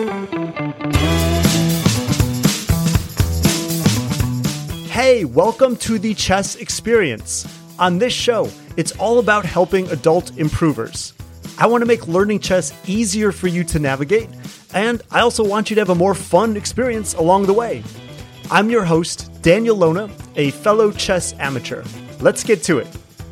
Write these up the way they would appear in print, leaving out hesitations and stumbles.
Hey, welcome to the Chess Experience. On this show, it's all about helping adult improvers. I want to make learning chess easier for you to navigate, and I also want you to have a more fun experience along the way. I'm your host, Daniel Lona, a fellow chess amateur. Let's get to it.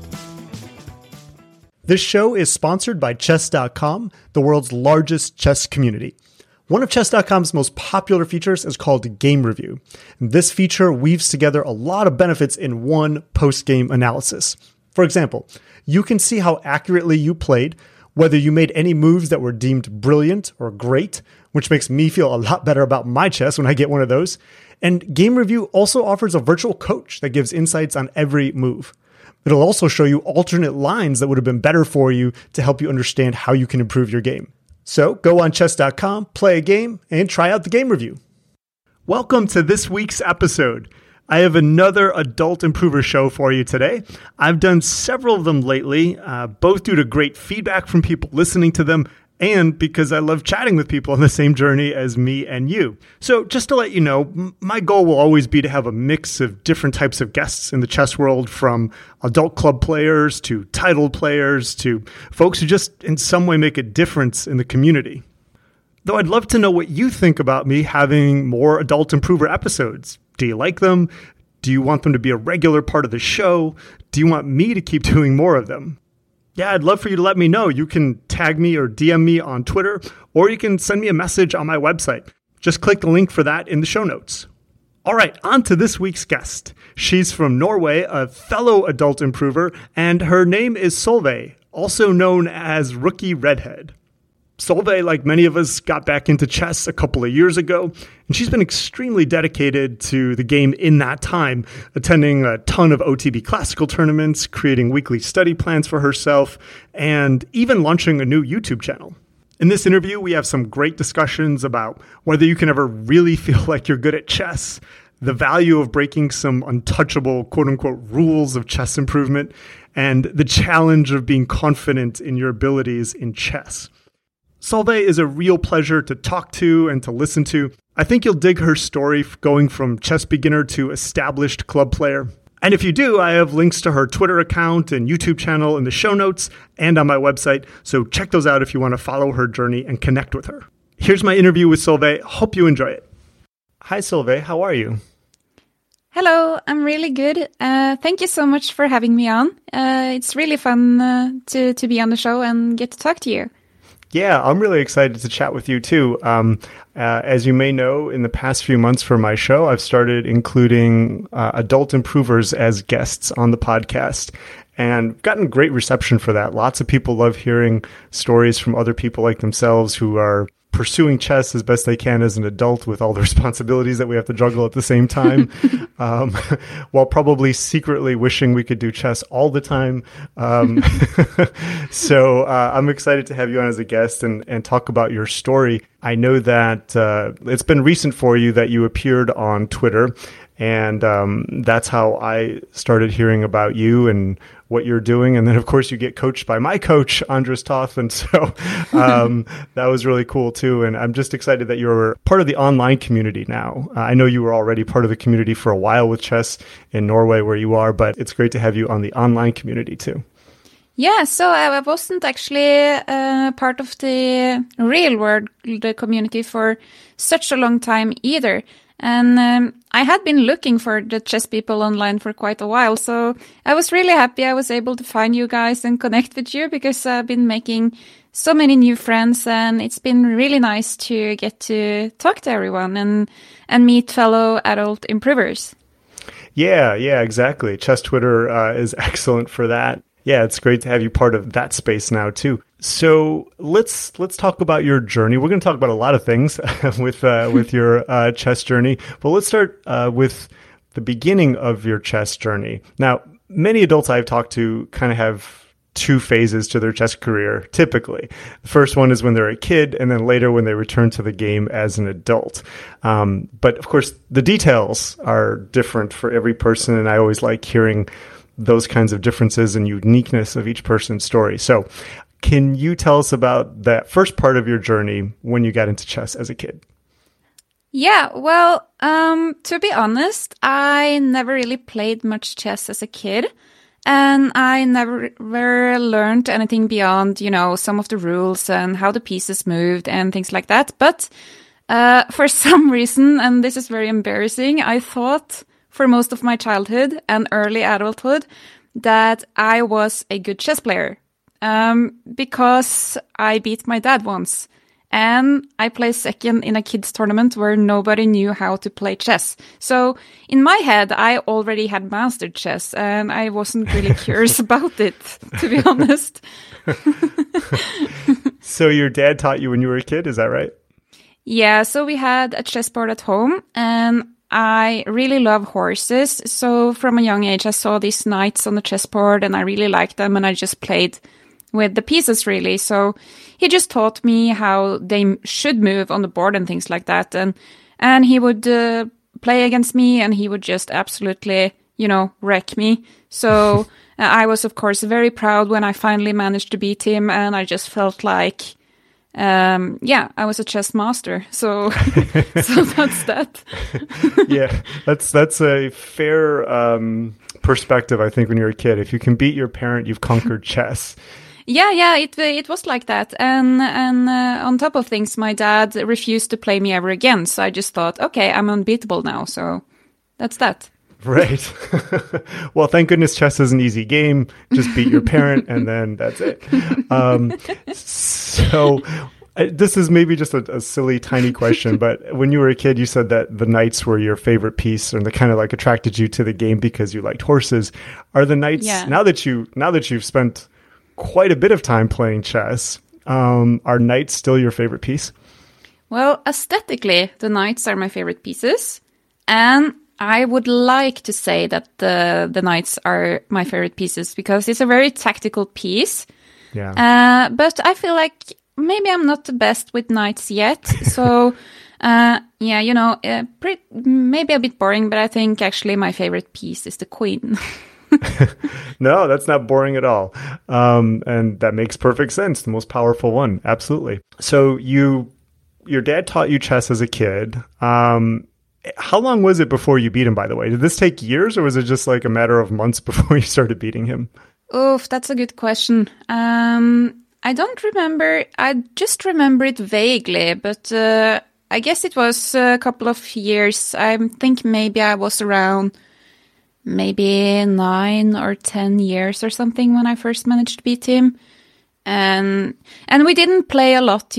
This show is sponsored by Chess.com, the world's largest chess community. One of Chess.com's most popular features is called Game Review. And this feature weaves together a lot of benefits in one post-game analysis. For example, you can see how accurately you played, whether you made any moves that were deemed brilliant or great, which makes me feel a lot better about my chess when I get one of those. And Game Review also offers a virtual coach that gives insights on every move. It'll also show you alternate lines that would have been better for you to help you understand how you can improve your game. So go on chess.com, play a game, and try out the Game Review. Welcome to this week's episode. I have another Adult Improver show for you today. I've done several of them lately, both due to great feedback from people listening to them and because I love chatting with people on the same journey as me and you. So just to let you know, my goal will always be to have a mix of different types of guests in the chess world, from adult club players to titled players to folks who just in some way make a difference in the community. Though I'd love to know what you think about me having more Adult Improver episodes. Do you like them? Do you want them to be a regular part of the show? Do you want me to keep doing more of them? Yeah, I'd love for you to let me know. You can tag me or DM me on Twitter, or you can send me a message on my website. Just click the link for that in the show notes. All right, on to this week's guest. She's from Norway, a fellow adult improver, and her name is Solveig, also known as Rookie Redhead. Solveig, like many of us, got back into chess a couple of years ago, and she's been extremely dedicated to the game in that time, attending a ton of OTB classical tournaments, creating weekly study plans for herself, and even launching a new YouTube channel. In this interview, we have some great discussions about whether you can ever really feel like you're good at chess, the value of breaking some untouchable quote-unquote rules of chess improvement, and the challenge of being confident in your abilities in chess. Solveig is a real pleasure to talk to and to listen to. I think you'll dig her story going from chess beginner to established club player. And if you do, I have links to her Twitter account and YouTube channel in the show notes and on my website, so check those out if you want to follow her journey and connect with her. Here's my interview with Solveig. Hope you enjoy it. Hi, Solveig. How are you? Hello, I'm really good. Thank you so much for having me on. It's really fun to be on the show and get to talk to you. Yeah, I'm really excited to chat with you too. As you may know, in the past few months for my show, I've started including adult improvers as guests on the podcast, and gotten great reception for that. Lots of people love hearing stories from other people like themselves who are pursuing chess as best they can as an adult with all the responsibilities that we have to juggle at the same time, while probably secretly wishing we could do chess all the time. So I'm excited to have you on as a guest and talk about your story. I know that it's been recent for you that you appeared on Twitter, and that's how I started hearing about you and what you're doing. And then, of course, you get coached by my coach, Andres Toth. And so that was really cool, too. And I'm just excited that you're part of the online community now. I know you were already part of the community for a while with chess in Norway, where you are, but it's great to have you on the online community, too. Yeah, so I wasn't actually part of the real world community for such a long time either. And I had been looking for the chess people online for quite a while, so I was really happy I was able to find you guys and connect with you, because I've been making so many new friends, and it's been really nice to get to talk to everyone and meet fellow adult improvers. Yeah, exactly. Chess Twitter is excellent for that. Yeah, it's great to have you part of that space now too. So let's talk about your journey. We're going to talk about a lot of things with your chess journey, but let's start with the beginning of your chess journey. Now, many adults I've talked to kind of have two phases to their chess career, typically. The first one is when they're a kid, and then later when they return to the game as an adult. But of course, the details are different for every person, and I always like hearing those kinds of differences and uniqueness of each person's story. So Can you tell us about that first part of your journey when you got into chess as a kid? Yeah, well, to be honest, I never really played much chess as a kid. And I never learned anything beyond, some of the rules and how the pieces moved and things like that. But for some reason, and this is very embarrassing, I thought for most of my childhood and early adulthood that I was a good chess player because I beat my dad once. And I placed second in a kids tournament where nobody knew how to play chess. So in my head, I already had mastered chess and I wasn't really curious about it, to be honest. So your dad taught you when you were a kid, is that right? Yeah, so we had a chessboard at home and I really love horses. So from a young age, I saw these knights on the chessboard and I really liked them and I just played with the pieces, really. So he just taught me how they should move on the board and things like that. And he would play against me and he would just absolutely, wreck me. So I was, of course, very proud when I finally managed to beat him. And I just felt like, I was a chess master. So, so that's that. Yeah, that's a fair perspective, I think, when you're a kid. If you can beat your parent, you've conquered chess. Yeah, it was like that. And on top of things, my dad refused to play me ever again. So I just thought, okay, I'm unbeatable now. So that's that. Right. Well, thank goodness chess is an easy game. Just beat your parent and then that's it. So this is maybe just a silly, tiny question, but when you were a kid, you said that the knights were your favorite piece and they kind of like attracted you to the game because you liked horses. Are the knights, now that you've spent quite a bit of time playing chess, are knights still your favorite piece? Well, aesthetically, the knights are my favorite pieces. And I would like to say that the knights are my favorite pieces because it's a very tactical piece. Yeah. But I feel like maybe I'm not the best with knights yet. So, maybe a bit boring, but I think actually my favorite piece is the queen. No, that's not boring at all. And that makes perfect sense. The most powerful one. Absolutely. So your dad taught you chess as a kid. How long was it before you beat him, by the way? Did this take years or was it just like a matter of months before you started beating him? Oof, that's a good question. I don't remember. I just remember it vaguely, but I guess it was a couple of years. I think maybe I was around maybe 9 or 10 years or something when I first managed to beat him. And we didn't play a lot,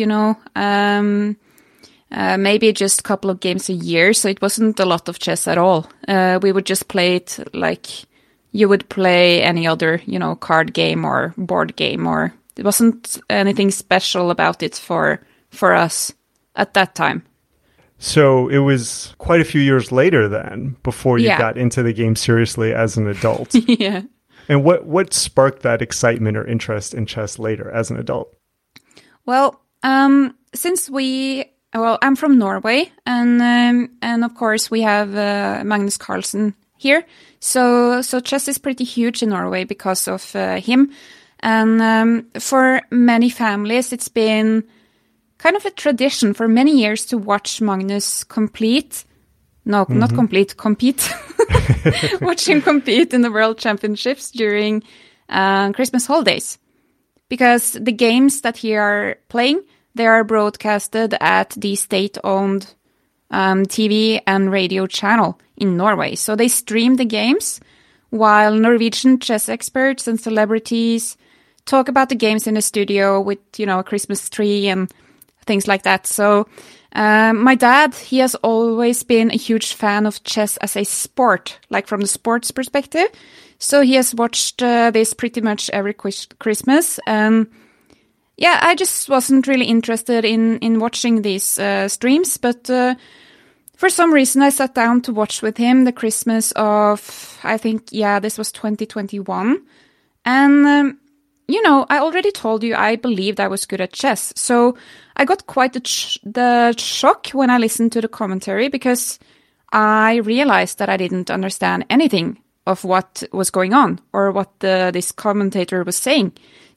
maybe just a couple of games a year. So it wasn't a lot of chess at all. We would just play it like you would play any other, card game or board game, or it wasn't anything special about it for us at that time. So it was quite a few years later then before you got into the game seriously as an adult. Yeah. And what sparked that excitement or interest in chess later as an adult? Well, I'm from Norway, and of course we have Magnus Carlsen here. So chess is pretty huge in Norway because of him. And for many families, it's been kind of a tradition for many years to watch Magnus compete. No, not compete. Watch him compete in the World Championships during Christmas holidays. Because the games that he are playing, they are broadcasted at the state-owned TV and radio channel in Norway. So they stream the games while Norwegian chess experts and celebrities talk about the games in the studio with, a Christmas tree and things like that. So my dad, he has always been a huge fan of chess as a sport, like from the sports perspective. So he has watched this pretty much every Christmas. And I just wasn't really interested in watching these streams. But for some reason, I sat down to watch with him the Christmas of, I think, this was 2021. And I already told you I believed I was good at chess. So I got quite the shock when I listened to the commentary because I realized that I didn't understand anything of what was going on or what this commentator was saying.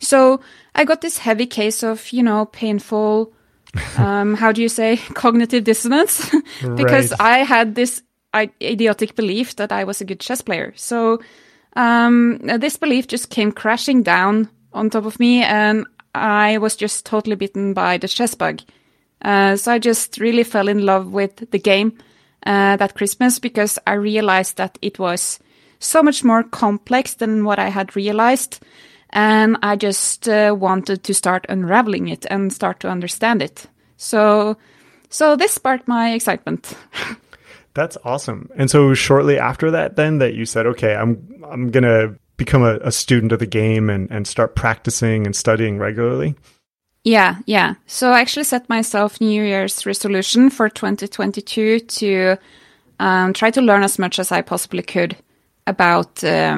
So I got this heavy case of, painful, how do you say, cognitive dissonance, because Right. I had this idiotic belief that I was a good chess player. So this belief just came crashing down on top of me, and I was just totally bitten by the chess bug. So I just really fell in love with the game that Christmas, because I realized that it was so much more complex than what I had realized. And I just wanted to start unraveling it and start to understand it. So this sparked my excitement. That's awesome. And so shortly after that, then that you said, okay, I'm going to become a student of the game and start practicing and studying regularly. Yeah. So I actually set myself New Year's resolution for 2022 to try to learn as much as I possibly could about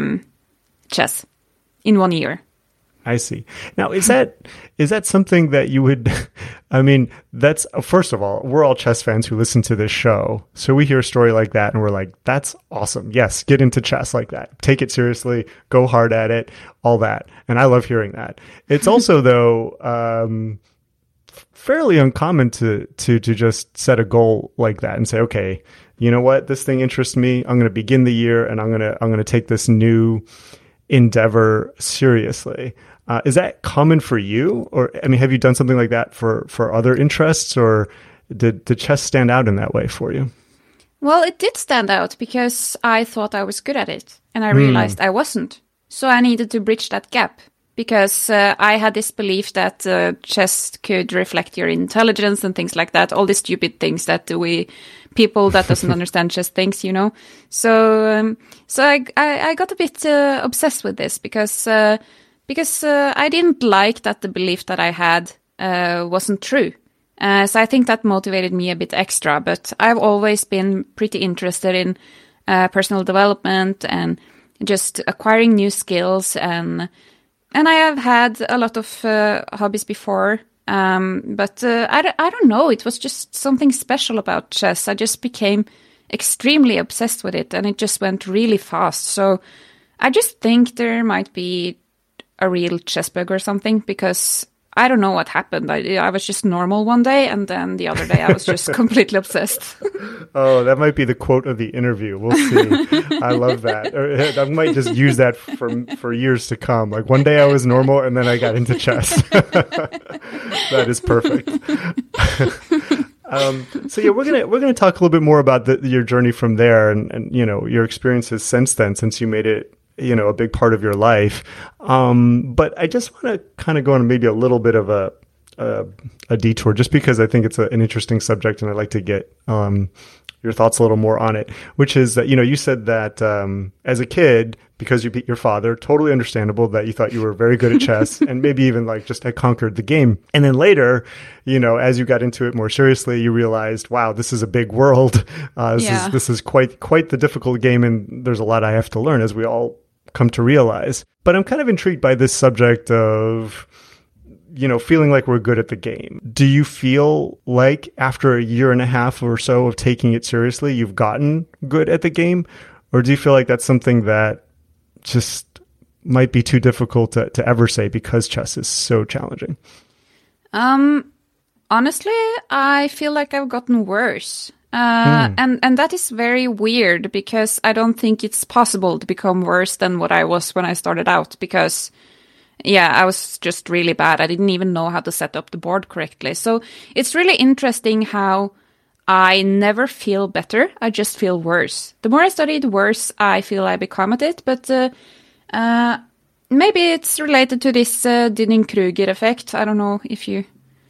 chess in 1 year. I see. Now, is that something that you would, I mean, that's, first of all, we're all chess fans who listen to this show. So we hear a story like that and we're like, that's awesome. Yes, get into chess like that. Take it seriously, go hard at it, all that. And I love hearing that. It's also, though, fairly uncommon to just set a goal like that and say, okay, you know what, this thing interests me. I'm going to begin the year and I'm going to take this new endeavor seriously. Is that common for you? Or, I mean, have you done something like that for other interests, or did chess stand out in that way for you? Well, it did stand out because I thought I was good at it and I realized I wasn't. So I needed to bridge that gap because I had this belief that chess could reflect your intelligence and things like that. All the stupid things that people that doesn't understand chess thinks, So I got a bit obsessed with this because I didn't like that the belief that I had wasn't true. So I think that motivated me a bit extra, but I've always been pretty interested in personal development and just acquiring new skills, and I have had a lot of hobbies before, but I don't know, it was just something special about chess. I just became extremely obsessed with it, and it just went really fast. So I just think there might be a real chess bug or something, because I don't know what happened. I was just normal one day, and then the other day I was just completely obsessed. Oh, that might be the quote of the interview. We'll see. I love that. I might just use that for years to come. Like, one day I was normal, and then I got into chess. That is perfect. So yeah, we're gonna talk a little bit more about your journey from there, and your experiences since then, since you made it a big part of your life. But I just want to kind of go on maybe a little bit of a detour, just because I think it's an interesting subject, and I'd like to get your thoughts a little more on it, which is that, you said that as a kid, because you beat your father, totally understandable that you thought you were very good at chess and maybe even like just had conquered the game. And then later, as you got into it more seriously, you realized, wow, this is a big world. This is quite the difficult game, and there's a lot I have to learn, as we all come to realize. But I'm kind of intrigued by this subject of, feeling like we're good at the game. Do you feel like after a year and a half or so of taking it seriously, you've gotten good at the game? Or do you feel like that's something that just might be too difficult to ever say because chess is so challenging? Honestly, I feel like I've gotten worse. And that is very weird, because I don't think it's possible to become worse than what I was when I started out, because I was just really bad. I didn't even know how to set up the board correctly. So it's really interesting how I never feel better. I just feel worse. The more I study, the worse I feel I become at it. But maybe it's related to this Dunning-Kruger effect. I don't know if you...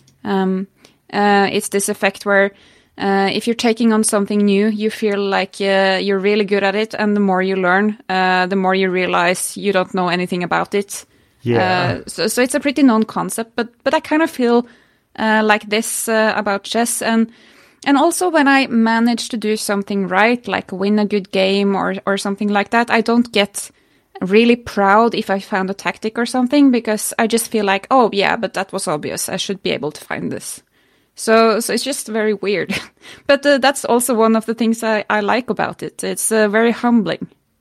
it's this effect where if you're taking on something new, you feel like you're really good at it. And the more you learn, the more you realize you don't know anything about it. Yeah. So it's a pretty known concept, but I kind of feel like this about chess, and also when I manage to do something right, like win a good game or something like that, I don't get really proud if I found a tactic or something, because I just feel like, oh yeah, but that was obvious. I should be able to find this. So it's just very weird. But that's also one of the things I like about it. It's very humbling.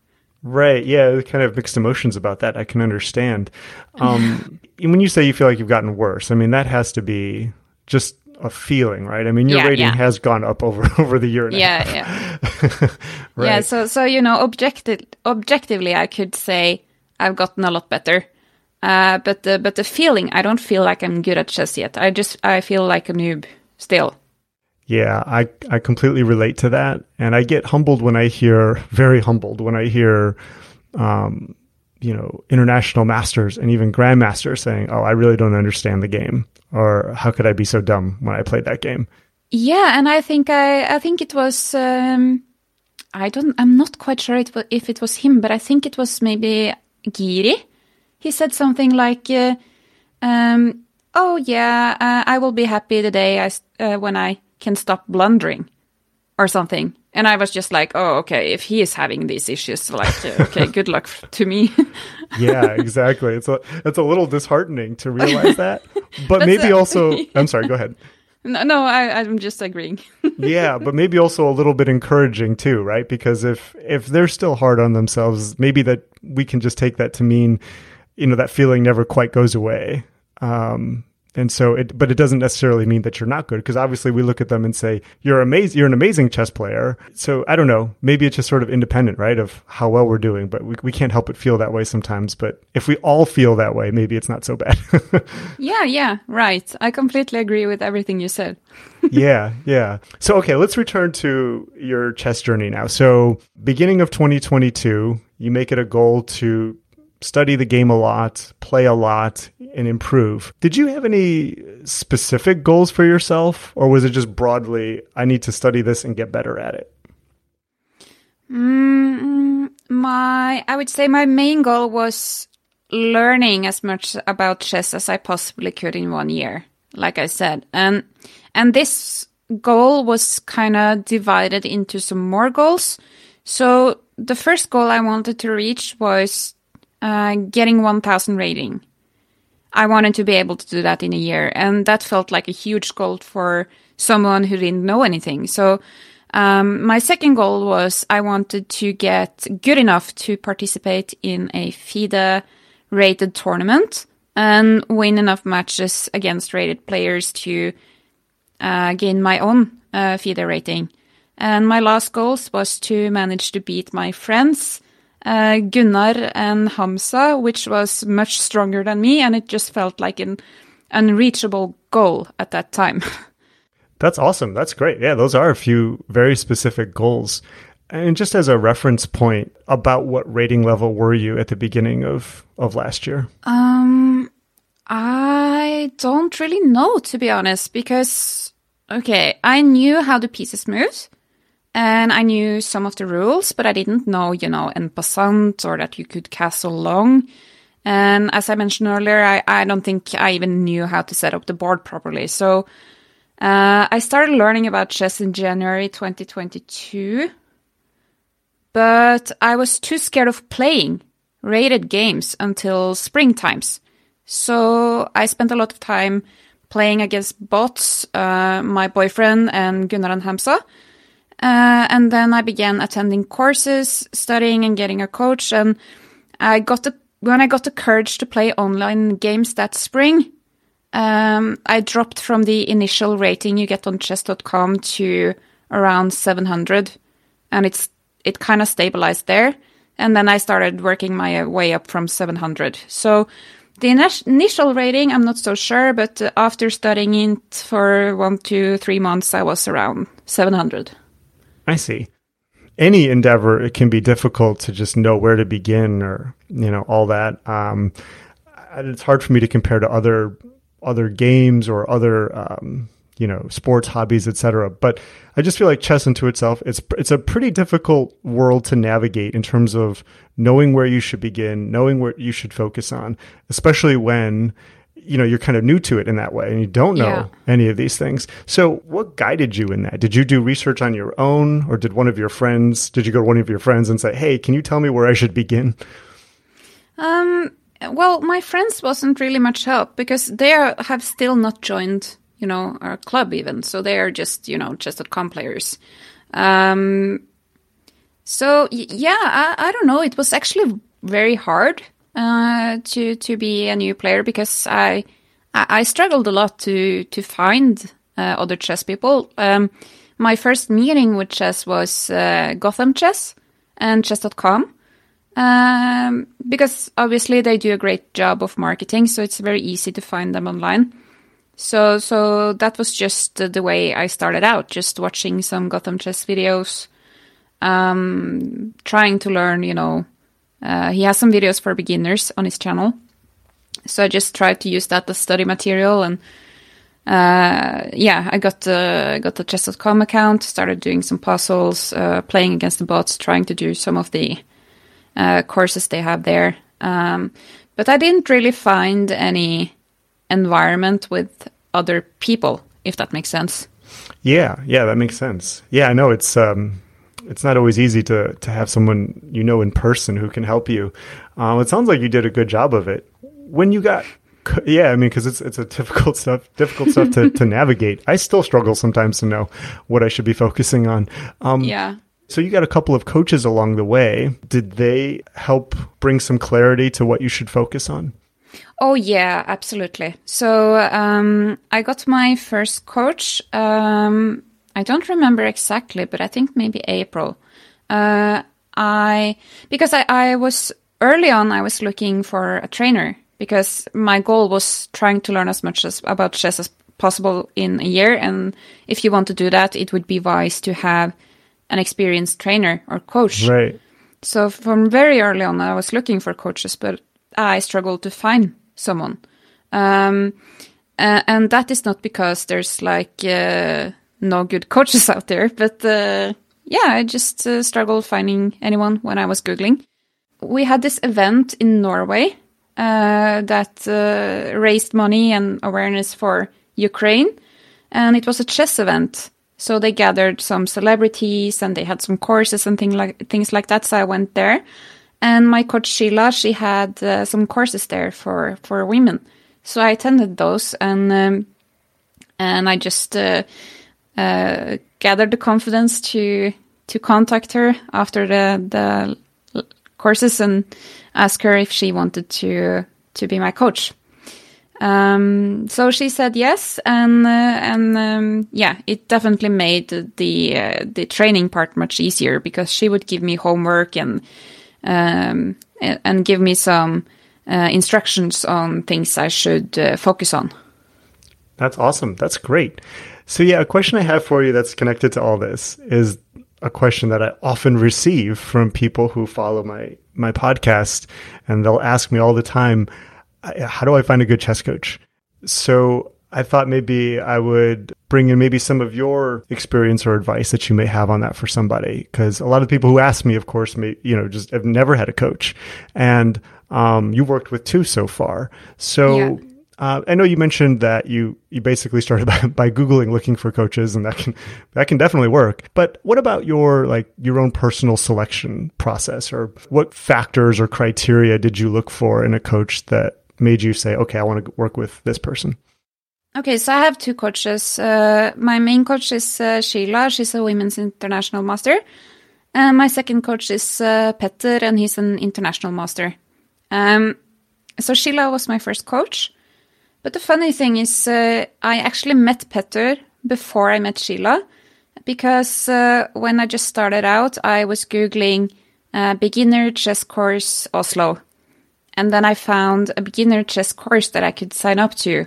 Right. Yeah. Kind of mixed emotions about that. I can understand. When you say you feel like you've gotten worse, I mean, that has to be just a feeling, right? I mean, your rating has gone up over the year and a half. Yeah. Right. Yeah. So objectively, I could say I've gotten a lot better. But the feeling, I don't feel like I'm good at chess yet. I feel like a noob still. Yeah, I completely relate to that. And I get very humbled when I hear, international masters and even grandmasters saying, oh, I really don't understand the game. Or how could I be so dumb when I played that game? Yeah, and I think it was, I'm not quite sure if it was him, but I think it was maybe Giri. He said something like, I will be happy the day when I can stop blundering or something. And I was just like, oh, okay, if he is having these issues, like, okay, good luck to me. Yeah, exactly. It's a little disheartening to realize that. But maybe also, I'm sorry, go ahead. No, I'm just agreeing. Yeah, but maybe also a little bit encouraging too, right? Because if they're still hard on themselves, maybe that we can just take that to mean, that feeling never quite goes away. And so but it doesn't necessarily mean that you're not good, because obviously we look at them and say, you're amazing, you're an amazing chess player. So I don't know, maybe it's just sort of independent, right, of how well we're doing, but we can't help but feel that way sometimes. But if we all feel that way, maybe it's not so bad. Yeah, right. I completely agree with everything you said. Yeah. So, okay, let's return to your chess journey now. So beginning of 2022, you make it a goal to study the game a lot, play a lot, and improve. Did you have any specific goals for yourself, or was it just broadly, I need to study this and get better at it? I would say my main goal was learning as much about chess as I possibly could in 1 year, like I said. And this goal was kind of divided into some more goals. So the first goal I wanted to reach was getting 1,000 rating. I wanted to be able to do that in a year, and that felt like a huge goal for someone who didn't know anything. So my second goal was I wanted to get good enough to participate in a FIDE-rated tournament and win enough matches against rated players to gain my own FIDE rating. And my last goal was to manage to beat my friends Gunnar and Hamza, which was much stronger than me, and it just felt like an unreachable goal at that time. That's awesome. That's great. Yeah, those are a few very specific goals. And just as a reference point, about what rating level were you at the beginning of last year? I don't really know, to be honest, because, okay, I knew how the pieces moved. And I knew some of the rules, but I didn't know, en passant, or that you could castle long. And as I mentioned earlier, I don't think I even knew how to set up the board properly. So I started learning about chess in January 2022. But I was too scared of playing rated games until spring times. So I spent a lot of time playing against bots, my boyfriend and Gunnar and Hamza. And then I began attending courses, studying and getting a coach. And when I got the courage to play online games that spring, I dropped from the initial rating you get on chess.com to around 700. And it kind of stabilized there. And then I started working my way up from 700. So the initial rating, I'm not so sure, but after studying it for 1 to 3 months, I was around 700. I see. Any endeavor, it can be difficult to just know where to begin, or all that. It's hard for me to compare to other games or other sports hobbies, etc. But I just feel like chess into itself, it's a pretty difficult world to navigate in terms of knowing where you should begin, knowing what you should focus on, especially when you're kind of new to it in that way and you don't know any of these things. So what guided you in that? Did you do research on your own, or did you go to one of your friends and say, hey, can you tell me where I should begin? Well, my friends wasn't really much help, because they have still not joined, our club even. So they are just, chess.com players. So yeah, I don't know. It was actually very hard to be a new player because I struggled a lot to find other chess people. My first meeting with chess was Gotham Chess and chess.com. Because obviously they do a great job of marketing, so it's very easy to find them online. So that was just the way I started out, just watching some Gotham Chess videos, trying to learn, he has some videos for beginners on his channel. So I just tried to use that as study material, and I got the chess.com account, started doing some puzzles, playing against the bots, trying to do some of the courses they have there. But I didn't really find any environment with other people, if that makes sense. Yeah, that makes sense. Yeah, I know it's not always easy to have someone in person who can help you. It sounds like you did a good job of it. When you got, because it's a difficult stuff to navigate. I still struggle sometimes to know what I should be focusing on. So you got a couple of coaches along the way. Did they help bring some clarity to what you should focus on? Oh, yeah, absolutely. So I got my first coach. I don't remember exactly, but I think maybe April. Because I was early on, I was looking for a trainer because my goal was trying to learn as much about chess as possible in a year. And if you want to do that, it would be wise to have an experienced trainer or coach. Right. So from very early on, I was looking for coaches, but I struggled to find someone. And that is not because there's no good coaches out there, but I just struggled finding anyone when I was Googling. We had this event in Norway that raised money and awareness for Ukraine, and it was a chess event. So they gathered some celebrities and they had some courses and things like that. So I went there, and my coach Sheila, she had some courses there for women. So I attended those, and I just gathered the confidence to contact her after the courses and ask her if she wanted to be my coach. So she said yes, and it definitely made the training part much easier because she would give me homework and give me some instructions on things I should focus on. That's awesome. That's great. So a question I have for you that's connected to all this is a question that I often receive from people who follow my podcast, and they'll ask me all the time, how do I find a good chess coach? So I thought maybe I would bring in maybe some of your experience or advice that you may have on that for somebody. Because a lot of people who ask me, of course, just have never had a coach. And you worked with 2 so far. So I know you mentioned that you basically started by Googling looking for coaches, and that can definitely work. But what about your own personal selection process, or what factors or criteria did you look for in a coach that made you say, okay, I want to work with this person? Okay, so I have 2 coaches. My main coach is Sheila. She's a women's international master. And my second coach is Petter, and he's an international master. So Sheila was my first coach. But the funny thing is I actually met Petter before I met Sheila, because when I just started out, I was Googling beginner chess course Oslo. And then I found a beginner chess course that I could sign up to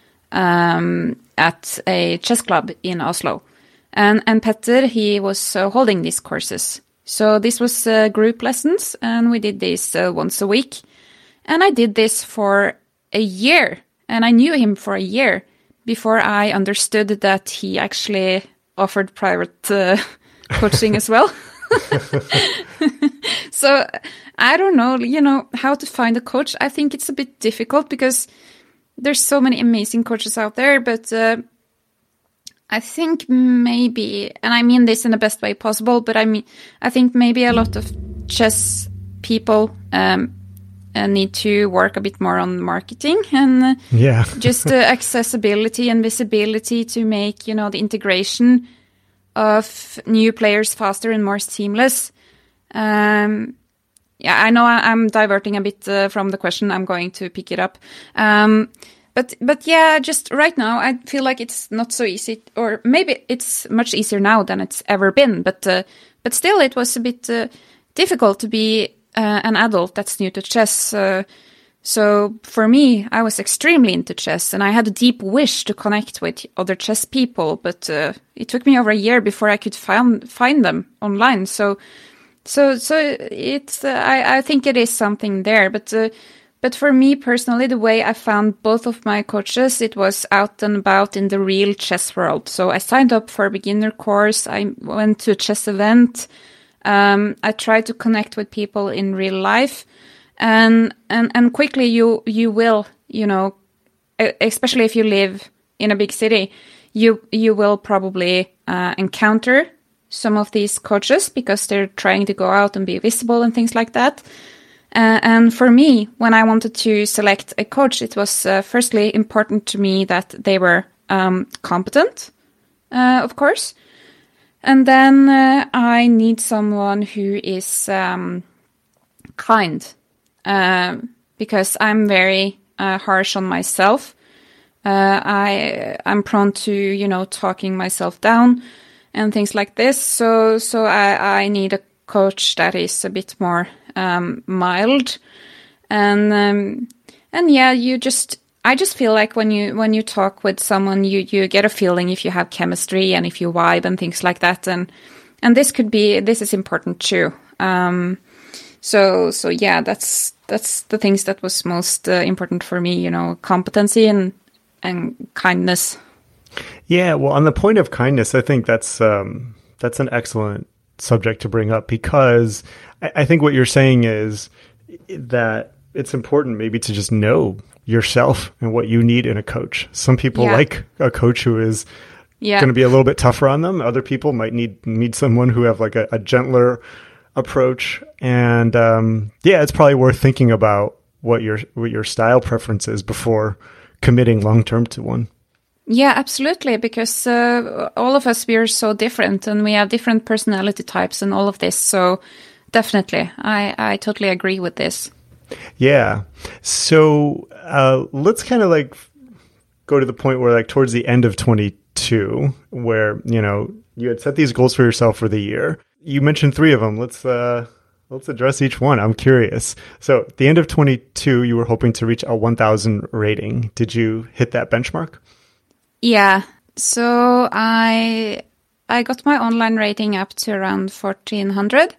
at a chess club in Oslo. And Petter, he was holding these courses. So this was group lessons, and we did this once a week. And I did this for a year. And I knew him for a year before I understood that he actually offered private coaching as well. So I don't know, how to find a coach. I think it's a bit difficult because there's so many amazing coaches out there, but I think maybe, and I mean this in the best way possible, but I think maybe a lot of chess people need to work a bit more on marketing and just accessibility and visibility to make, the integration of new players faster and more seamless. Yeah, I know I'm diverting a bit from the question. I'm going to pick it up. But yeah, just right now, I feel like it's not so easy, or maybe it's much easier now than it's ever been. But still, it was a bit difficult to be an adult that's new to chess. So for me, I was extremely into chess, and I had a deep wish to connect with other chess people. But it took me over a year before I could find them online. So it's I think it is something there, but for me personally, the way I found both of my coaches, it was out and about in the real chess world. So I signed up for a beginner course. I went to a chess event. I tried to connect with people in real life, and quickly you will, especially if you live in a big city, you will probably encounter some of these coaches because they're trying to go out and be visible and things like that. And for me, when I wanted to select a coach, it was firstly important to me that they were competent, of course. And then I need someone who is kind, because I'm very harsh on myself. I'm prone to, talking myself down and things like this. So I need a coach that is a bit more mild, and yeah, I just feel like when you talk with someone, you get a feeling if you have chemistry and if you vibe and things like that, and this is important too. So yeah, that's the things that was most important for me, competency and kindness. Yeah, well, on the point of kindness, I think that's an excellent subject to bring up, because I think what you're saying is that it's important maybe to just know yourself and what you need in a coach. Some people like a coach who is going to be a little bit tougher on them. Other people might need someone who have like a gentler approach. And it's probably worth thinking about what your style preference is before committing long term to one. Yeah, absolutely, because all of us, we are so different and we have different personality types and all of this. So definitely, I totally agree with this. Yeah. So let's kind of like go to the point where like towards the end of 22, where, you had set these goals for yourself for the year. You mentioned 3 of them. Let's address each one. I'm curious. So at the end of 22, you were hoping to reach a 1,000 rating. Did you hit that benchmark? Yeah, so I got my online rating up to around 1,400,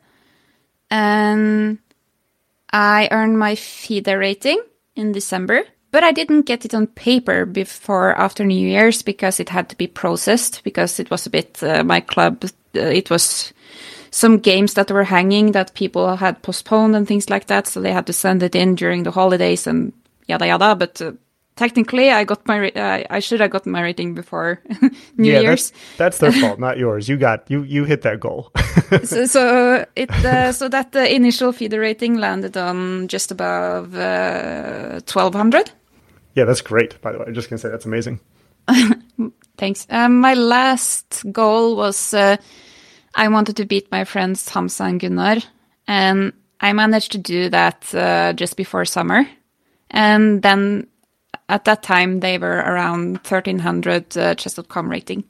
and I earned my FIDE rating in December, but I didn't get it on paper before after New Year's because it had to be processed, because it was a bit, my club, it was some games that were hanging that people had postponed and things like that, so they had to send it in during the holidays and yada yada, but... technically, I should have gotten my rating before New Year's. That's their fault, not yours. You hit that goal. so that the initial FIDE rating landed on just above 1,200. Yeah, that's great. By the way, I'm just gonna say that's amazing. Thanks. My last goal was I wanted to beat my friends Hamza and Gunnar, and I managed to do that just before summer, and then. At that time, they were around 1,300 chess.com rating.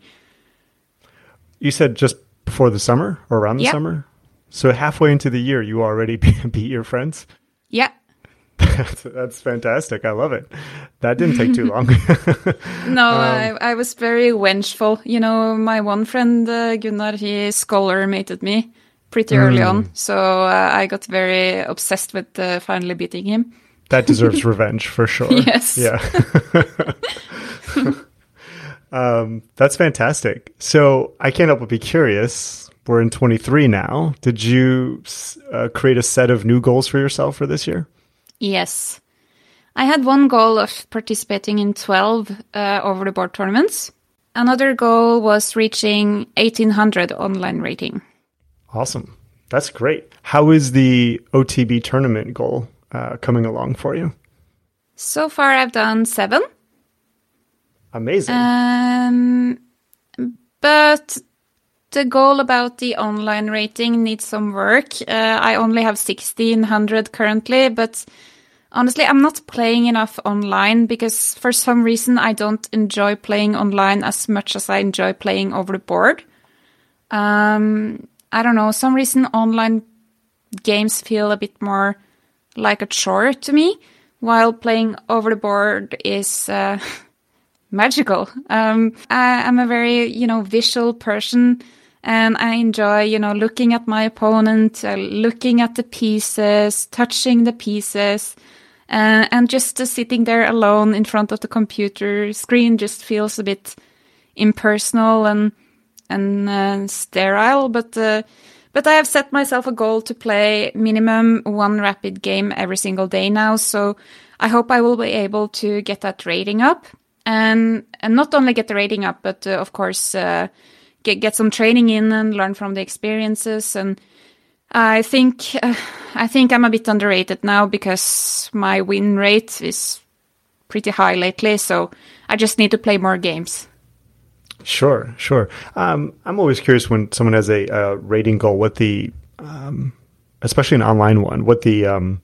You said just before the summer or around the summer? So halfway into the year, you already beat your friends? Yeah. That's fantastic. I love it. That didn't take too long. No, I was very vengeful. My one friend, Gunnar, he scholar mated me pretty early on. So I got very obsessed with finally beating him. That deserves revenge for sure. Yes. Yeah. That's fantastic. So I can't help but be curious. We're in 23 now. Did you create a set of new goals for yourself for this year? Yes. I had one goal of participating in 12 over-the-board tournaments. Another goal was reaching 1,800 online rating. Awesome. That's great. How is the OTB tournament goal coming along for you? So far, I've done 7. Amazing. But the goal about the online rating needs some work. I only have 1600 currently, but honestly, I'm not playing enough online because for some reason I don't enjoy playing online as much as I enjoy playing over the board. I don't know, some reason online games feel a bit more like a chore to me, while playing over the board is magical. I'm a very, visual person, and I enjoy, looking at my opponent, looking at the pieces, touching the pieces, and just sitting there alone in front of the computer screen just feels a bit impersonal and sterile, but I have set myself a goal to play minimum one rapid game every single day now, so I hope I will be able to get that rating up. And not only get the rating up, but of course get some training in and learn from the experiences. And I think I'm a bit underrated now because my win rate is pretty high lately. So I just need to play more games. Sure. I'm always curious when someone has a rating goal, what the, especially an online one, what the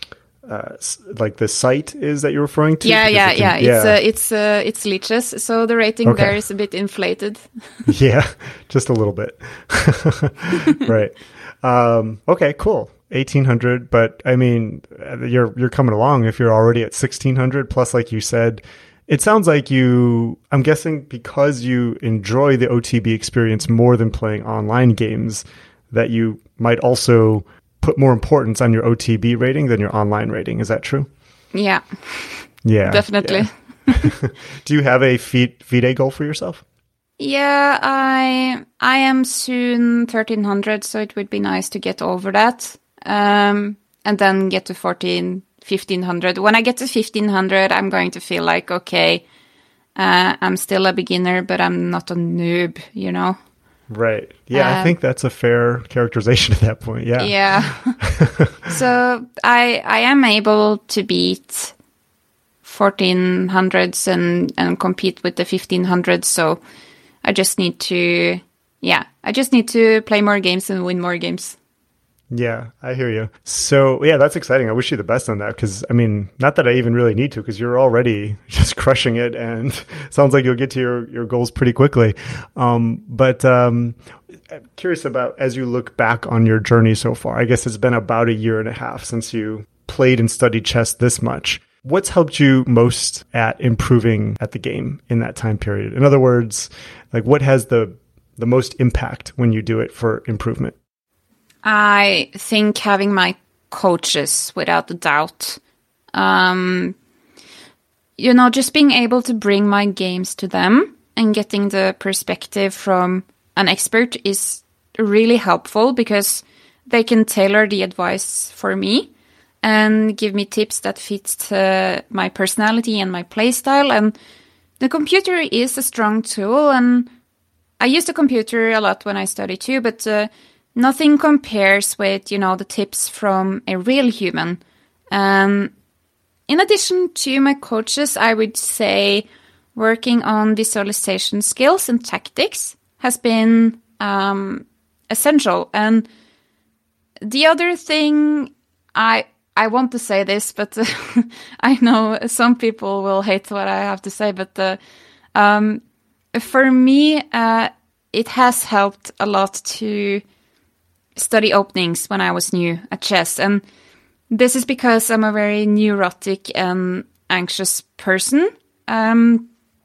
like the site is that you're referring to? Yeah. It's Lichess, so the rating there is a bit inflated. Yeah, just a little bit. Right. Okay, cool. 1800, but I mean, you're coming along if you're already at 1600 plus, like you said. It sounds like I'm guessing because you enjoy the OTB experience more than playing online games, that you might also put more importance on your OTB rating than your online rating. Is that true? Yeah. Yeah. Definitely. Yeah. Do you have a FIDE goal for yourself? Yeah, I am soon 1300, so it would be nice to get over that. And then get to 1500. When I get to 1500, I'm going to feel like, okay, I'm still a beginner, but I'm not a noob, Right. Yeah, I think that's a fair characterization at that point. Yeah. Yeah. So I am able to beat 1400s and compete with the 1500s. So I just need to play more games and win more games. Yeah, I hear you. So yeah, that's exciting. I wish you the best on that because, I mean, not that I even really need to because you're already just crushing it and sounds like you'll get to your goals pretty quickly. But I'm curious about, as you look back on your journey so far, I guess it's been about 1.5 years since you played and studied chess this much. What's helped you most at improving at the game in that time period? In other words, like what has the most impact when you do it for improvement? I think having my coaches, without a doubt. Just being able to bring my games to them and getting the perspective from an expert is really helpful because they can tailor the advice for me and give me tips that fit my personality and my playstyle. And the computer is a strong tool, and I use the computer a lot when I study too, but nothing compares with, the tips from a real human. In addition to my coaches, I would say working on visualization skills and tactics has been essential. And the other thing, I want to say this, but I know some people will hate what I have to say, but for me, it has helped a lot to study openings when I was new at chess. And this is because I'm a very neurotic and anxious person. I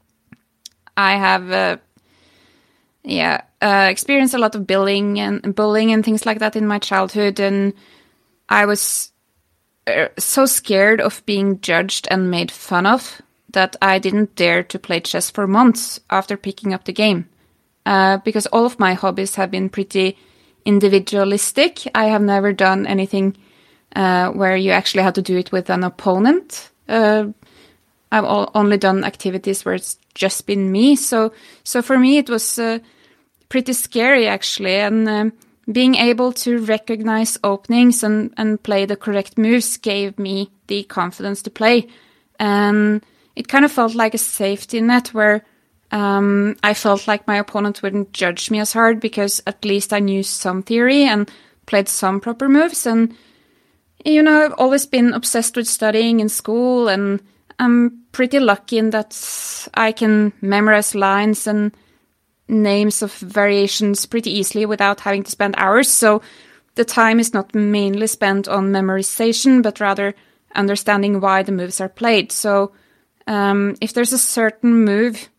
have experienced a lot of bullying and things like that in my childhood, and I was so scared of being judged and made fun of that I didn't dare to play chess for months after picking up the game, because all of my hobbies have been pretty individualistic. I have never done anything where you actually have to do it with an opponent. I've only done activities where it's just been me. So for me, it was pretty scary, actually. And being able to recognize openings and play the correct moves gave me the confidence to play. And it kind of felt like a safety net where I felt like my opponent wouldn't judge me as hard because at least I knew some theory and played some proper moves. And, you know, I've always been obsessed with studying in school, and I'm pretty lucky in that I can memorize lines and names of variations pretty easily without having to spend hours. So the time is not mainly spent on memorization, but rather understanding why the moves are played. So if there's a certain move,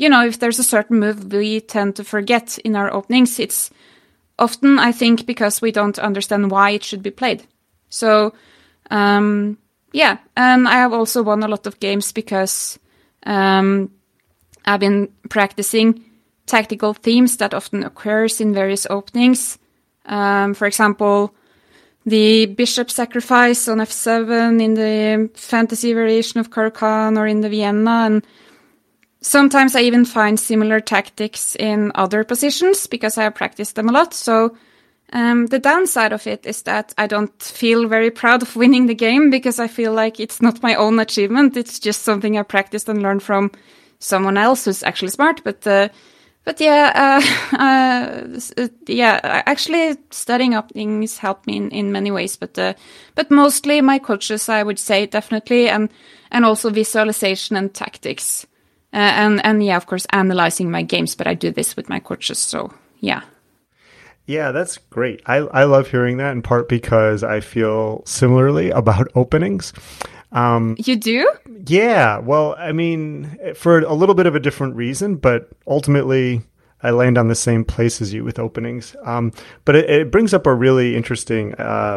we tend to forget in our openings, it's often, I think, because we don't understand why it should be played. So, yeah, and I have also won a lot of games because I've been practicing tactical themes that often occurs in various openings. For example, the bishop sacrifice on f7 in the fantasy variation of Caro-Kann or in the Vienna, and sometimes I even find similar tactics in other positions because I have practiced them a lot. So the downside of it is that I don't feel very proud of winning the game because I feel like it's not my own achievement. It's just something I practiced and learned from someone else who's actually smart. But yeah, actually studying openings helped me in many ways, but mostly my coaches, I would say, definitely, and also visualization and tactics, and yeah, of course, analyzing my games. But I do this with my coaches, so yeah. Yeah, that's great. I love hearing that, in part because I feel similarly about openings. You do? Yeah. Well, I mean, for a little bit of a different reason, but ultimately I land on the same place as you with openings. But it brings up a really interesting,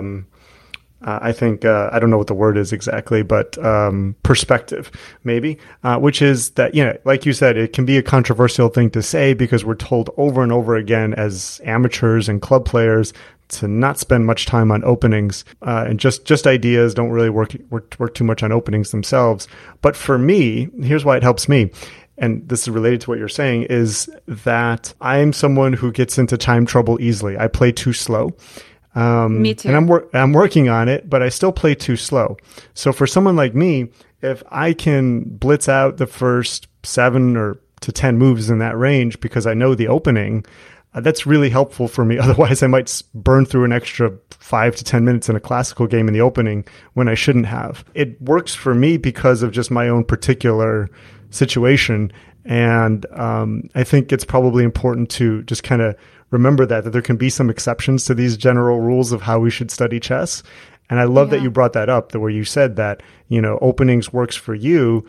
I think, I don't know what the word is exactly, but perspective, maybe, which is that, you know, like you said, it can be a controversial thing to say because we're told over and over again as amateurs and club players to not spend much time on openings, and just ideas don't really work too much on openings themselves. But for me, here's why it helps me, and this is related to what you're saying, is that I'm someone who gets into time trouble easily. I play too slow. Me too. And I'm working on it, but I still play too slow. So for someone like me, if I can blitz out the first 7 or to 10 moves in that range because I know the opening, that's really helpful for me. Otherwise, I might burn through an extra 5 to 10 minutes in a classical game in the opening when I shouldn't have. It works for me because of just my own particular situation. And I think it's probably important to just kind of remember that there can be some exceptions to these general rules of how we should study chess. And I love that you brought that up, where you said that, you know, openings works for you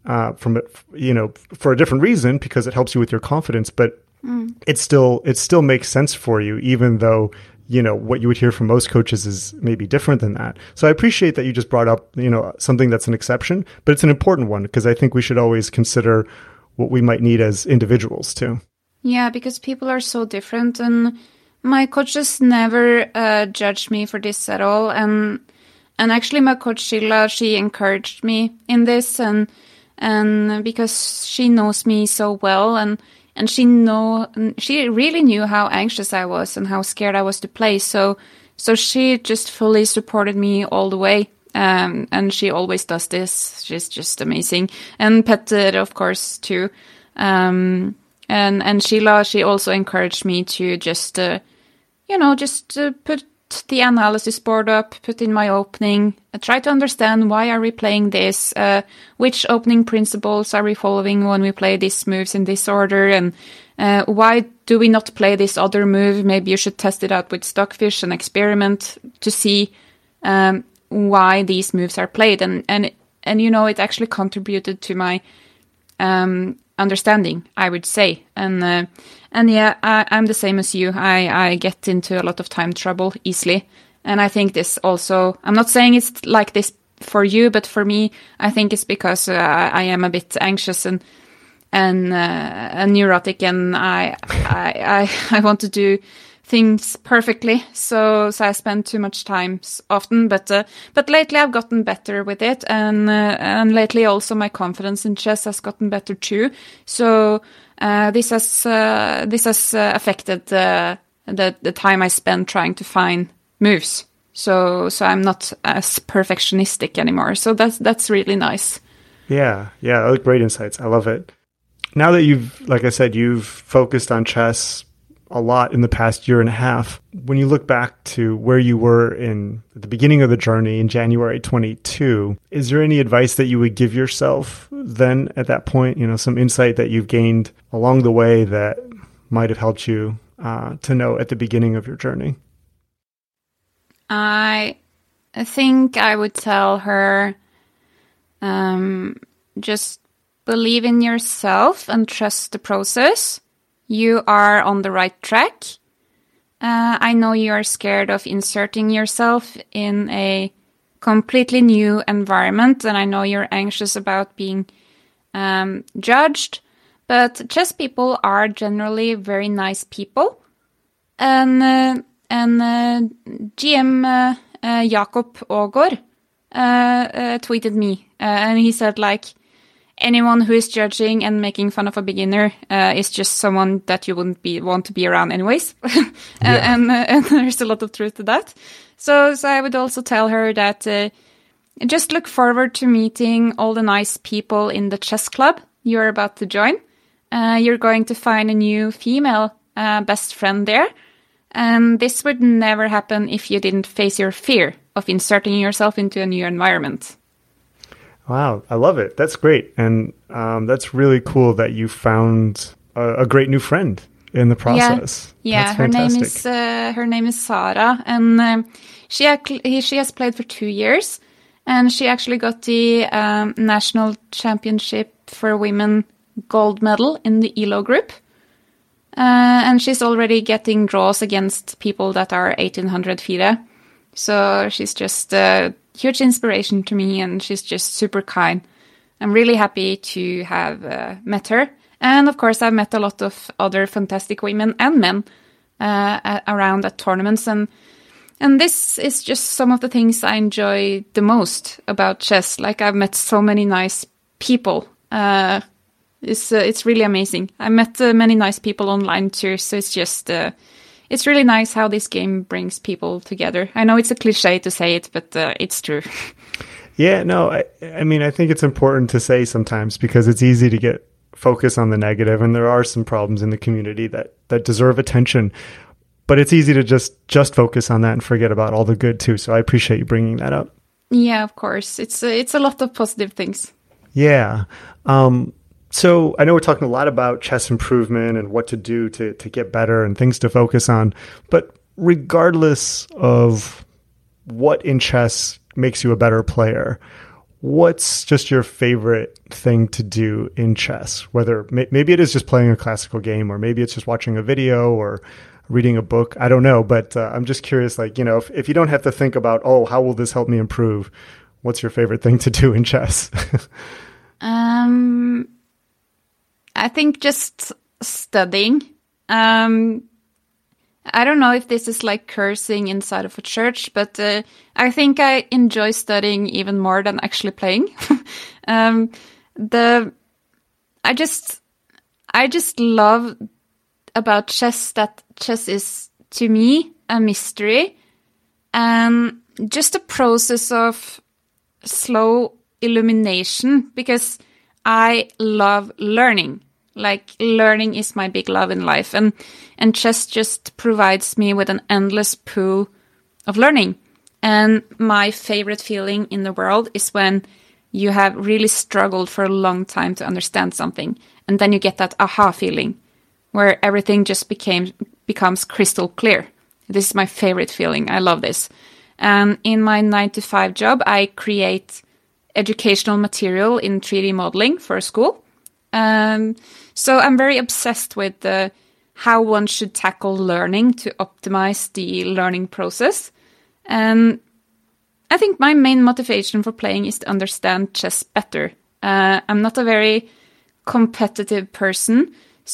for a different reason because it helps you with your confidence, but it still makes sense for you, even though, you know, what you would hear from most coaches is maybe different than that. So I appreciate that you just brought up, you know, something that's an exception, but it's an important one because I think we should always consider what we might need as individuals too. Yeah, because people are so different, and my coaches never judged me for this at all. And actually, my coach Sheila, she encouraged me in this, and because she knows me so well, and she really knew how anxious I was and how scared I was to play. So she just fully supported me all the way. And she always does this. She's just amazing. And Petter, of course, too. And Sheila, she also encouraged me to just put the analysis board up, put in my opening, try to understand why are we playing this, which opening principles are we following when we play these moves in this order, and why do we not play this other move? Maybe you should test it out with Stockfish and experiment to see why these moves are played. And you know, it actually contributed to my understanding, I would say. And yeah, I'm the same as you. I get into a lot of time trouble easily. And I think this also, I'm not saying it's like this for you, but for me, I think it's because I am a bit anxious and neurotic, and I want to do things perfectly. So I spend too much time often, but lately I've gotten better with it, and lately also my confidence in chess has gotten better too. So this has affected the time I spend trying to find moves. So I'm not as perfectionistic anymore. So that's really nice. Yeah, great insights. I love it. now that like I said, you've focused on chess a lot in the past year and a half, when you look back to where you were at the beginning of the journey in January 22, is there any advice that you would give yourself then at that point? Some insight that you've gained along the way that might have helped you to know at the beginning of your journey? I think I would tell her, just believe in yourself and trust the process. You are on the right track. I know you are scared of inserting yourself in a completely new environment, and I know you're anxious about being judged, but chess people are generally very nice people. And GM Jakob Aagaard tweeted me, and he said, like, anyone who is judging and making fun of a beginner is just someone that you wouldn't want to be around anyways. And there's a lot of truth to that. So I would also tell her that just look forward to meeting all the nice people in the chess club you're about to join. You're going to find a new female best friend there. And this would never happen if you didn't face your fear of inserting yourself into a new environment. Wow, I love it. That's great. And that's really cool that you found a great new friend in the process. Yeah, her name is Sarah, and she has played for 2 years, and she actually got the national championship for women gold medal in the ELO group. And she's already getting draws against people that are 1800 FIDE. So she's just a huge inspiration to me, and she's just super kind. I'm really happy to have met her. And of course, I've met a lot of other fantastic women and men around at tournaments. And this is just some of the things I enjoy the most about chess. Like, I've met so many nice people. It's really amazing. I met many nice people online too, so it's just it's really nice how this game brings people together. I know it's a cliche to say it, but it's true. Yeah, no, I mean, I think it's important to say sometimes, because it's easy to get focused on the negative, and there are some problems in the community that deserve attention. But it's easy to just focus on that and forget about all the good too. So I appreciate you bringing that up. Yeah, of course. It's a lot of positive things. Yeah. So I know we're talking a lot about chess improvement and what to do to get better and things to focus on. But regardless of what in chess makes you a better player, what's just your favorite thing to do in chess? Whether maybe it is just playing a classical game, or maybe it's just watching a video or reading a book. I don't know. But I'm just curious, like, if you don't have to think about, oh, how will this help me improve? What's your favorite thing to do in chess? I think just studying. I don't know if this is like cursing inside of a church, but I think I enjoy studying even more than actually playing. I just love about chess that chess is, to me, a mystery, and just a process of slow illumination, because I love learning. Like, learning is my big love in life, and chess just provides me with an endless pool of learning. And my favorite feeling in the world is when you have really struggled for a long time to understand something, and then you get that aha feeling where everything just becomes crystal clear. This is my favorite feeling. I love this. And in my 9-to-5 job, I create educational material in 3D modeling for a school. So I'm very obsessed with how one should tackle learning to optimize the learning process. And I think my main motivation for playing is to understand chess better. I'm not a very competitive person.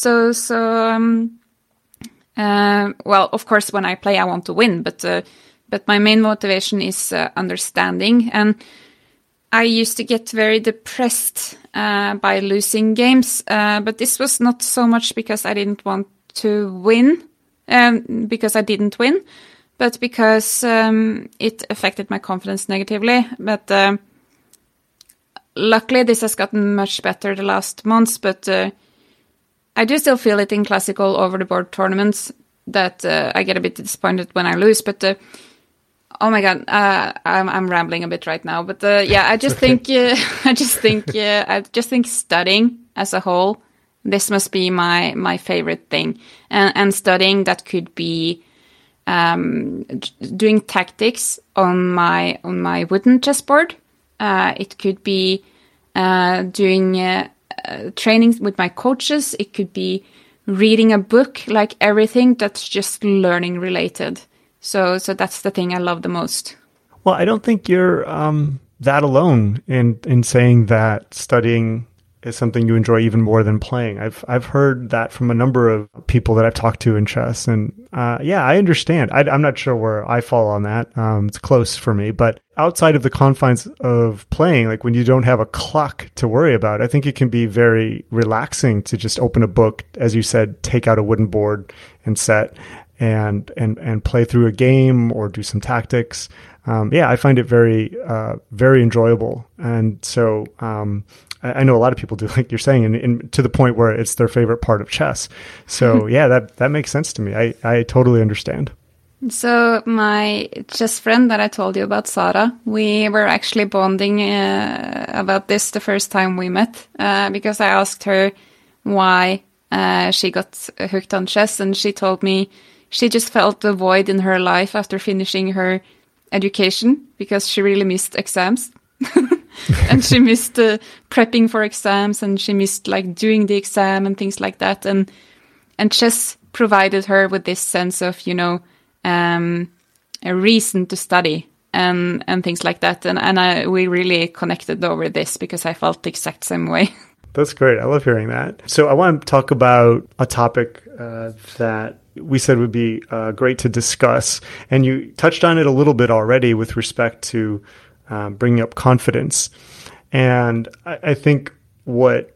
Well, of course, when I play, I want to win, but my main motivation is understanding. And I used to get very depressed by losing games, but this was not so much because I didn't want to win, because I didn't win, but because it affected my confidence negatively. But luckily, this has gotten much better the last months. But I do still feel it in classical over-the-board tournaments that I get a bit disappointed when I lose. But oh my god, I'm rambling a bit right now. But yeah, I just think studying as a whole, this must be my favorite thing. And studying that could be doing tactics on my wooden chessboard. It could be doing trainings with my coaches. It could be reading a book, like everything that's just learning related. So that's the thing I love the most. Well, I don't think you're that alone in saying that studying is something you enjoy even more than playing. I've heard that from a number of people that I've talked to in chess, and yeah, I understand. I'm not sure where I fall on that. It's close for me, but outside of the confines of playing, like when you don't have a clock to worry about, I think it can be very relaxing to just open a book, as you said, take out a wooden board and set and play through a game or do some tactics. Yeah, I find it very very enjoyable, and so. I know a lot of people do, like you're saying, and to the point where it's their favorite part of chess. So yeah, that makes sense to me. I totally understand. So my chess friend that I told you about, Sara, we were actually bonding about this the first time we met, because I asked her why she got hooked on chess, and she told me she just felt a void in her life after finishing her education because she really missed exams. And she missed prepping for exams, and she missed like doing the exam and things like that. And chess provided her with this sense of, a reason to study and things like that. And we really connected over this because I felt the exact same way. That's great. I love hearing that. So I want to talk about a topic that we said would be great to discuss. And you touched on it a little bit already with respect to bringing up confidence. And I think what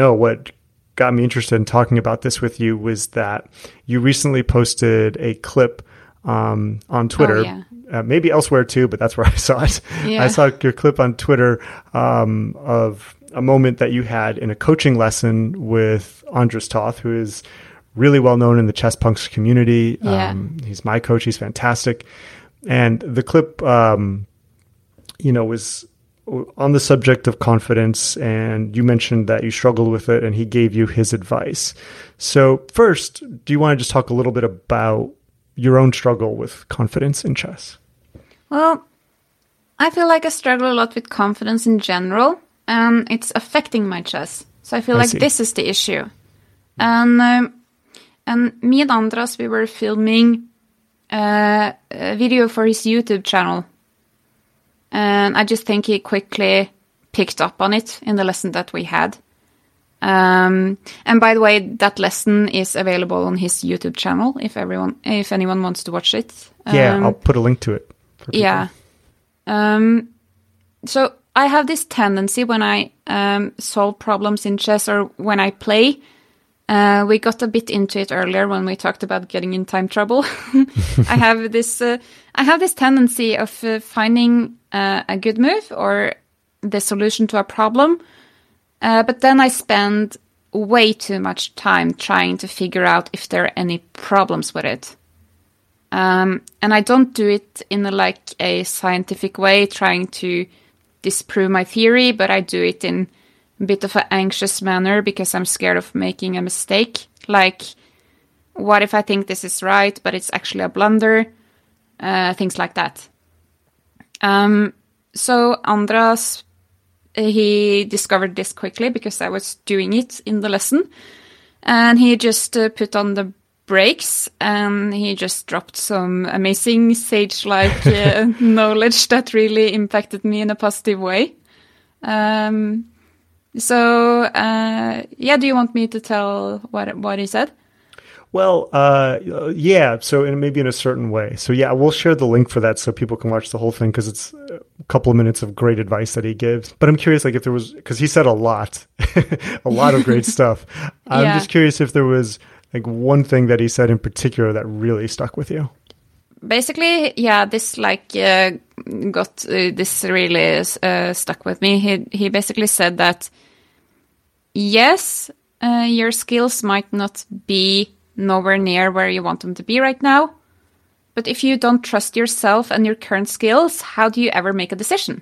got me interested in talking about this with you was that you recently posted a clip on Twitter, maybe elsewhere too, but that's where I saw it. Yeah. I saw your clip on Twitter of a moment that you had in a coaching lesson with Andres Toth, who is really well known in the Chess Punks community. Yeah. He's my coach. He's fantastic. And the clip was on the subject of confidence, and you mentioned that you struggled with it, and he gave you his advice. So first, do you want to just talk a little bit about your own struggle with confidence in chess? Well, I feel like I struggle a lot with confidence in general, and it's affecting my chess. So I feel like this is the issue. And me and Andras, we were filming a video for his YouTube channel. And I just think he quickly picked up on it in the lesson that we had. And by the way, that lesson is available on his YouTube channel if anyone wants to watch it. Yeah, I'll put a link to it. Yeah. So I have this tendency when I solve problems in chess or when I play. We got a bit into it earlier when we talked about getting in time trouble. I have this tendency of finding a good move or the solution to a problem, but then I spend way too much time trying to figure out if there are any problems with it. And I don't do it in a scientific way, trying to disprove my theory, but I do it in a bit of an anxious manner because I'm scared of making a mistake. Like, what if I think this is right, but it's actually a blunder? Things like that. So Andras, he discovered this quickly because I was doing it in the lesson. And he just put on the brakes and he just dropped some amazing sage-like knowledge that really impacted me in a positive way. So, do you want me to tell what he said? Well, yeah. So, maybe in a certain way. So, yeah, we'll share the link for that so people can watch the whole thing because it's a couple of minutes of great advice that he gives. But I'm curious, if there was, because he said a lot of great stuff. I'm just curious if there was one thing that he said in particular that really stuck with you. Basically, this this really stuck with me. He basically said that yes, your skills might not be nowhere near where you want them to be right now. But if you don't trust yourself and your current skills, how do you ever make a decision?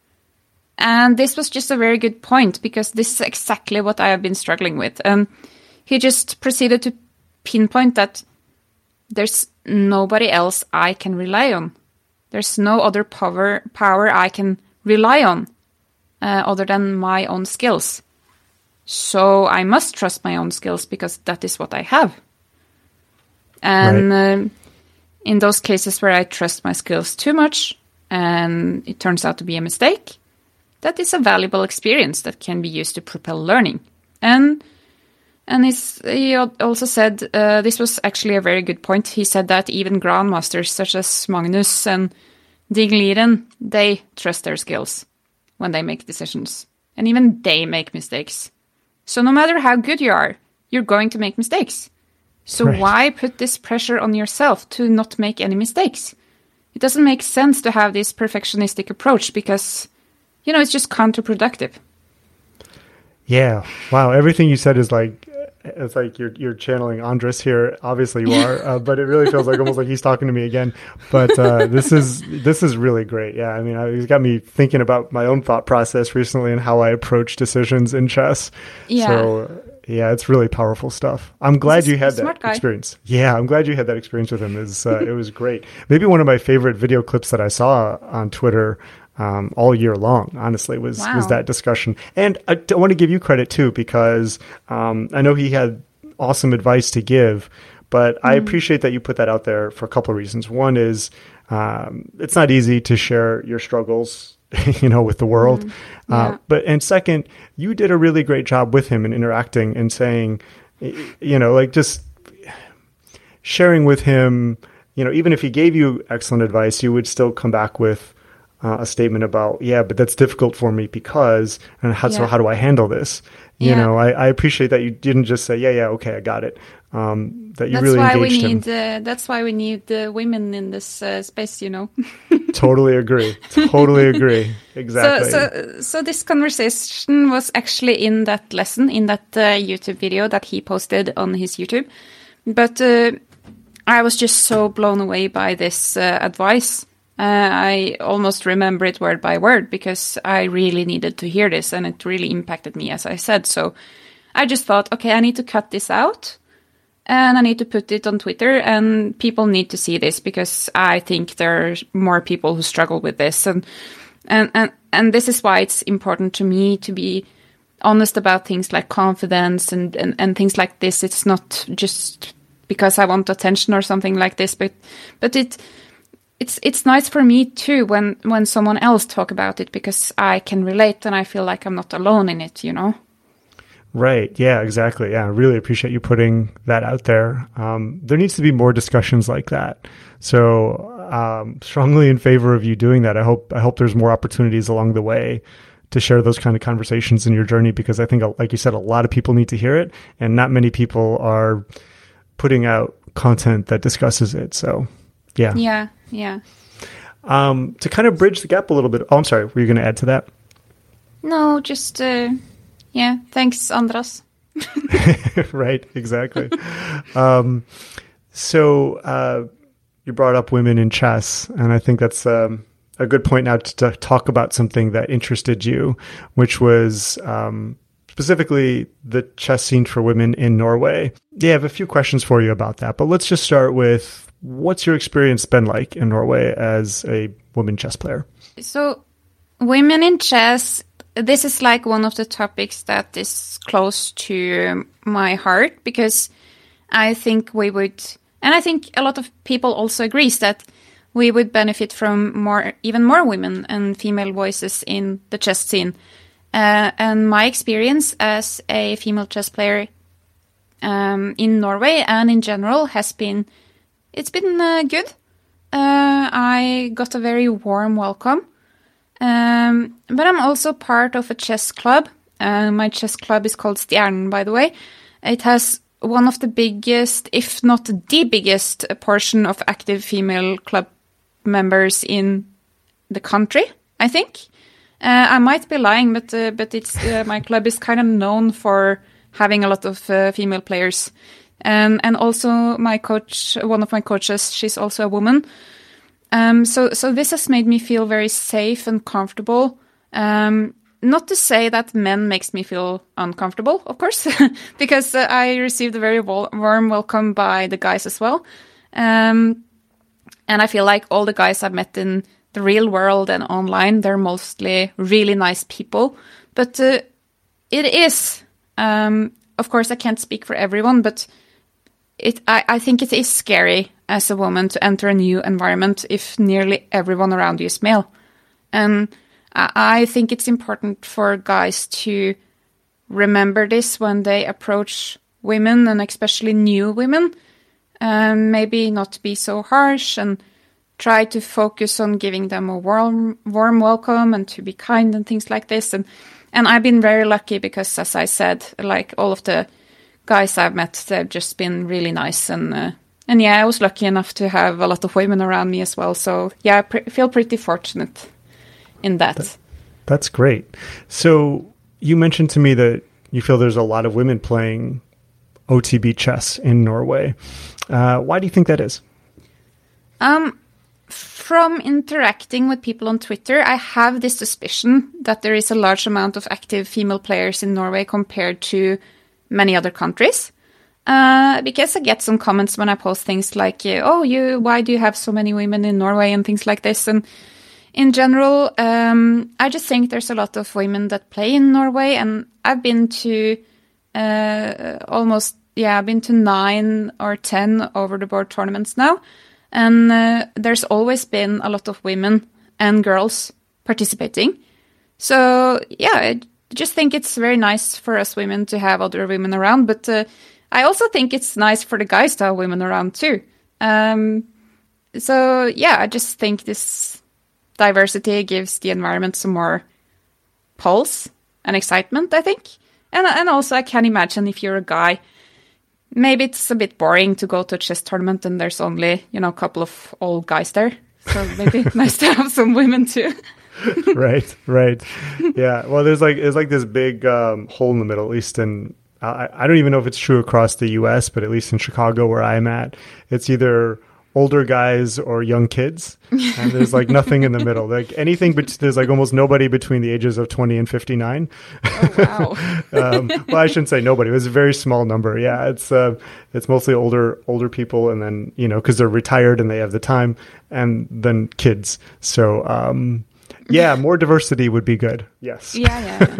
And this was just a very good point, because this is exactly what I have been struggling with. He just proceeded to pinpoint that there's nobody else I can rely on. There's no other power I can rely on other than my own skills. So I must trust my own skills because that is what I have. And right. In those cases where I trust my skills too much and it turns out to be a mistake, that is a valuable experience that can be used to propel learning. And he also said, this was actually a very good point, he said that even grandmasters such as Magnus and Dig Liren, they trust their skills when they make decisions. And even they make mistakes. So no matter how good you are, you're going to make mistakes. So right. Why put this pressure on yourself to not make any mistakes? It doesn't make sense to have this perfectionistic approach because, it's just counterproductive. Yeah. Wow. Everything you said is like, it's like you're channeling Andres here. Obviously you are, but it really feels like almost like he's talking to me again. But this is really great. Yeah, I mean, he's got me thinking about my own thought process recently and how I approach decisions in chess. Yeah. So yeah, it's really powerful stuff. I'm glad you had that experience. Yeah, I'm glad you had that experience with him. It was great. Maybe one of my favorite video clips that I saw on Twitter all year long, honestly, was that discussion. And I want to give you credit too, because I know he had awesome advice to give, but I appreciate that you put that out there for a couple of reasons. One is it's not easy to share your struggles, with the world. And second, you did a really great job with him in interacting and saying, like just sharing with him, even if he gave you excellent advice, you would still come back with a statement about, but that's difficult for me because, so how do I handle this? I appreciate that you didn't just say, okay, I got it. That you really engaged him. That's why we need the women in this space, Totally agree. Exactly. So this conversation was actually in that lesson, in that YouTube video that he posted on his YouTube. But I was just so blown away by this advice. I almost remember it word by word because I really needed to hear this and it really impacted me, as I said. So I just thought, okay, I need to cut this out and I need to put it on Twitter and people need to see this because I think there are more people who struggle with this. And this is why it's important to me to be honest about things like confidence and things like this. It's not just because I want attention or something like this, but it's nice for me too when someone else talk about it because I can relate and I feel like I'm not alone in it, Right. Yeah, exactly. Yeah, I really appreciate you putting that out there. There needs to be more discussions like that. So strongly in favor of you doing that. I hope there's more opportunities along the way to share those kind of conversations in your journey because I think, like you said, a lot of people need to hear it and not many people are putting out content that discusses it. So yeah. Yeah. To kind of bridge the gap a little bit. Oh, I'm sorry. Were you going to add to that? No, just, thanks, Andras. Right. Exactly. So you brought up women in chess, and I think that's a good point now to talk about something that interested you, which was specifically the chess scene for women in Norway. Yeah, I have a few questions for you about that, but let's just start with what's your experience been like in Norway as a woman chess player? So women in chess, this is like one of the topics that is close to my heart because I think we would, and I think a lot of people also agrees that we would benefit from even more women and female voices in the chess scene. And my experience as a female chess player in Norway and in general has been good. I got a very warm welcome. But I'm also part of a chess club. My chess club is called Stjernen, by the way. It has one of the biggest, if not the biggest, portion of active female club members in the country, I think. I might be lying, but it's my club is kind of known for having a lot of female players. And also my coach, one of my coaches, she's also a woman. So this has made me feel very safe and comfortable. Not to say that men makes me feel uncomfortable, of course, because I received a very warm welcome by the guys as well. And I feel like all the guys I've met in the real world and online, they're mostly really nice people. But it is, of course, I can't speak for everyone, but I think it is scary as a woman to enter a new environment if nearly everyone around you is male. And I think it's important for guys to remember this when they approach women, and especially new women. Maybe not be so harsh and try to focus on giving them a warm welcome and to be kind and things like this. And I've been very lucky because, as I said, like all of the guys I've met, they've just been really nice. And yeah, I was lucky enough to have a lot of women around me as well. So yeah, I feel pretty fortunate in that. That's great. So you mentioned to me that you feel there's a lot of women playing OTB chess in Norway. Why do you think that is? From interacting with people on Twitter, I have this suspicion that there is a large amount of active female players in Norway compared to many other countries. Because I get some comments when I post things like, why do you have so many women in Norway and things like this? And in general, I just think there's a lot of women that play in Norway, and I've been to I've been to 9 or 10 over-the-board tournaments now. And there's always been a lot of women and girls participating. So, yeah, I just think it's very nice for us women to have other women around. But I also think it's nice for the guys to have women around too. So, yeah, I just think this diversity gives the environment some more pulse and excitement, I think. And also, I can imagine if you're a guy, maybe it's a bit boring to go to a chess tournament and there's only, a couple of old guys there. So maybe it's nice to have some women too. Right. Yeah. Well, there's this big hole in the middle, at least in, I don't even know if it's true across the US, but at least in Chicago where I'm at, it's either older guys or young kids, and there's like nothing in the middle. Like anything, but there's like almost nobody between the ages of 20 and 59. Oh, wow. Well, I shouldn't say nobody. It was a very small number. Yeah, it's mostly older people, and then because they're retired and they have the time, and then kids. So yeah, more diversity would be good. Yes. Yeah.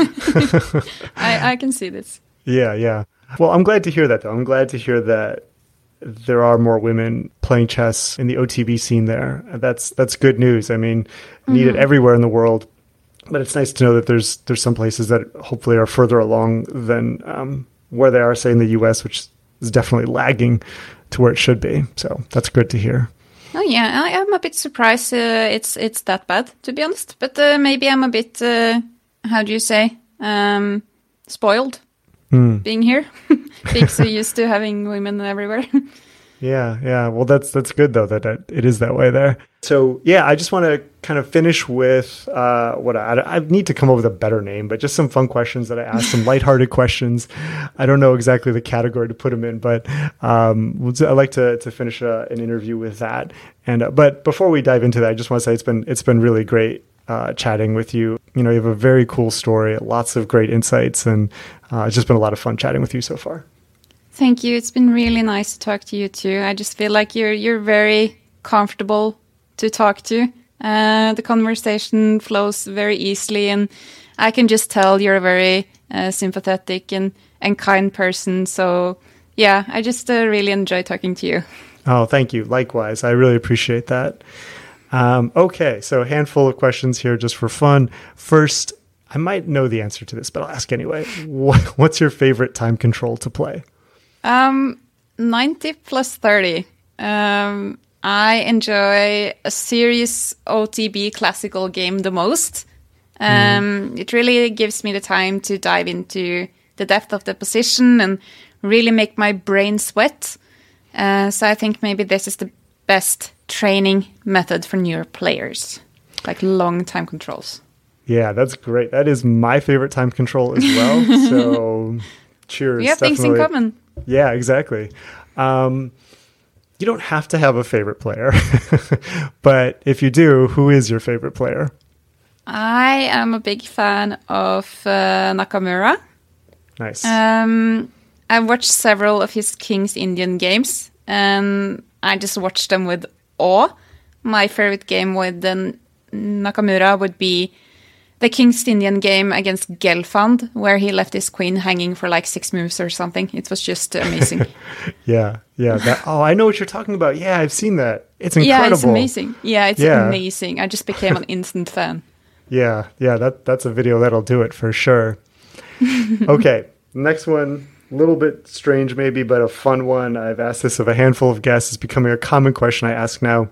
I can see this. Yeah. Well, I'm glad to hear that, though. I'm glad to hear that there are more women playing chess in the OTB scene there. That's good news. I mean, needed everywhere in the world, but it's nice to know that there's some places that hopefully are further along than where they are, say, in the US, which is definitely lagging to where it should be. So that's good to hear. Oh yeah, I'm a bit surprised it's that bad, to be honest. But maybe I'm a bit, how do you say, spoiled being here, being so used to having women everywhere. Yeah. Well, that's good though that it is that way there. So yeah, I just want to kind of finish with what I need to come up with a better name, but just some fun questions that I asked, some lighthearted questions. I don't know exactly the category to put them in, but I'd like to finish an interview with that. And but before we dive into that, I just want to say it's been really great chatting with you. You have a very cool story, lots of great insights, and it's just been a lot of fun chatting with you so far. Thank you. It's been really nice to talk to you too. I just feel like you're very comfortable to talk to. The conversation flows very easily, and I can just tell you're a very sympathetic and kind person. So yeah, I just really enjoy talking to you. Oh, thank you. Likewise. I really appreciate that. Okay, so a handful of questions here just for fun. First, I might know the answer to this, but I'll ask anyway. What's your favorite time control to play? 90 plus 30. I enjoy a serious OTB classical game the most. It really gives me the time to dive into the depth of the position and really make my brain sweat. So I think maybe this is the best training method for newer players, like long time controls. Yeah, that's great. That is my favorite time control as well. So Cheers. We have things in common. Yeah, exactly. You don't have to have a favorite player, but if you do, who is your favorite player? I am a big fan of Nakamura. Nice. I've watched several of his King's Indian games, and I just watched them with awe. My favorite game with Nakamura would be the King's Indian game against Gelfand, where he left his queen hanging for like 6 moves or something. It was just amazing. Yeah. I know what you're talking about. Yeah, I've seen that. It's incredible. Yeah, it's amazing. Yeah, it's amazing. I just became an instant fan. Yeah, that's a video that'll do it for sure. Okay, next one, a little bit strange maybe, but a fun one. I've asked this of a handful of guests. It's becoming a common question I ask now.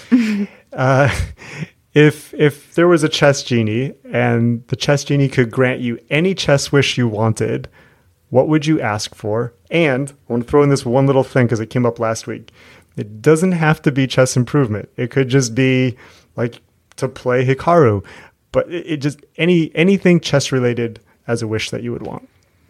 If there was a chess genie and the chess genie could grant you any chess wish you wanted, what would you ask for? And I want to throw in this one little thing because it came up last week. It doesn't have to be chess improvement. It could just be like to play Hikaru. But it just anything chess related as a wish that you would want.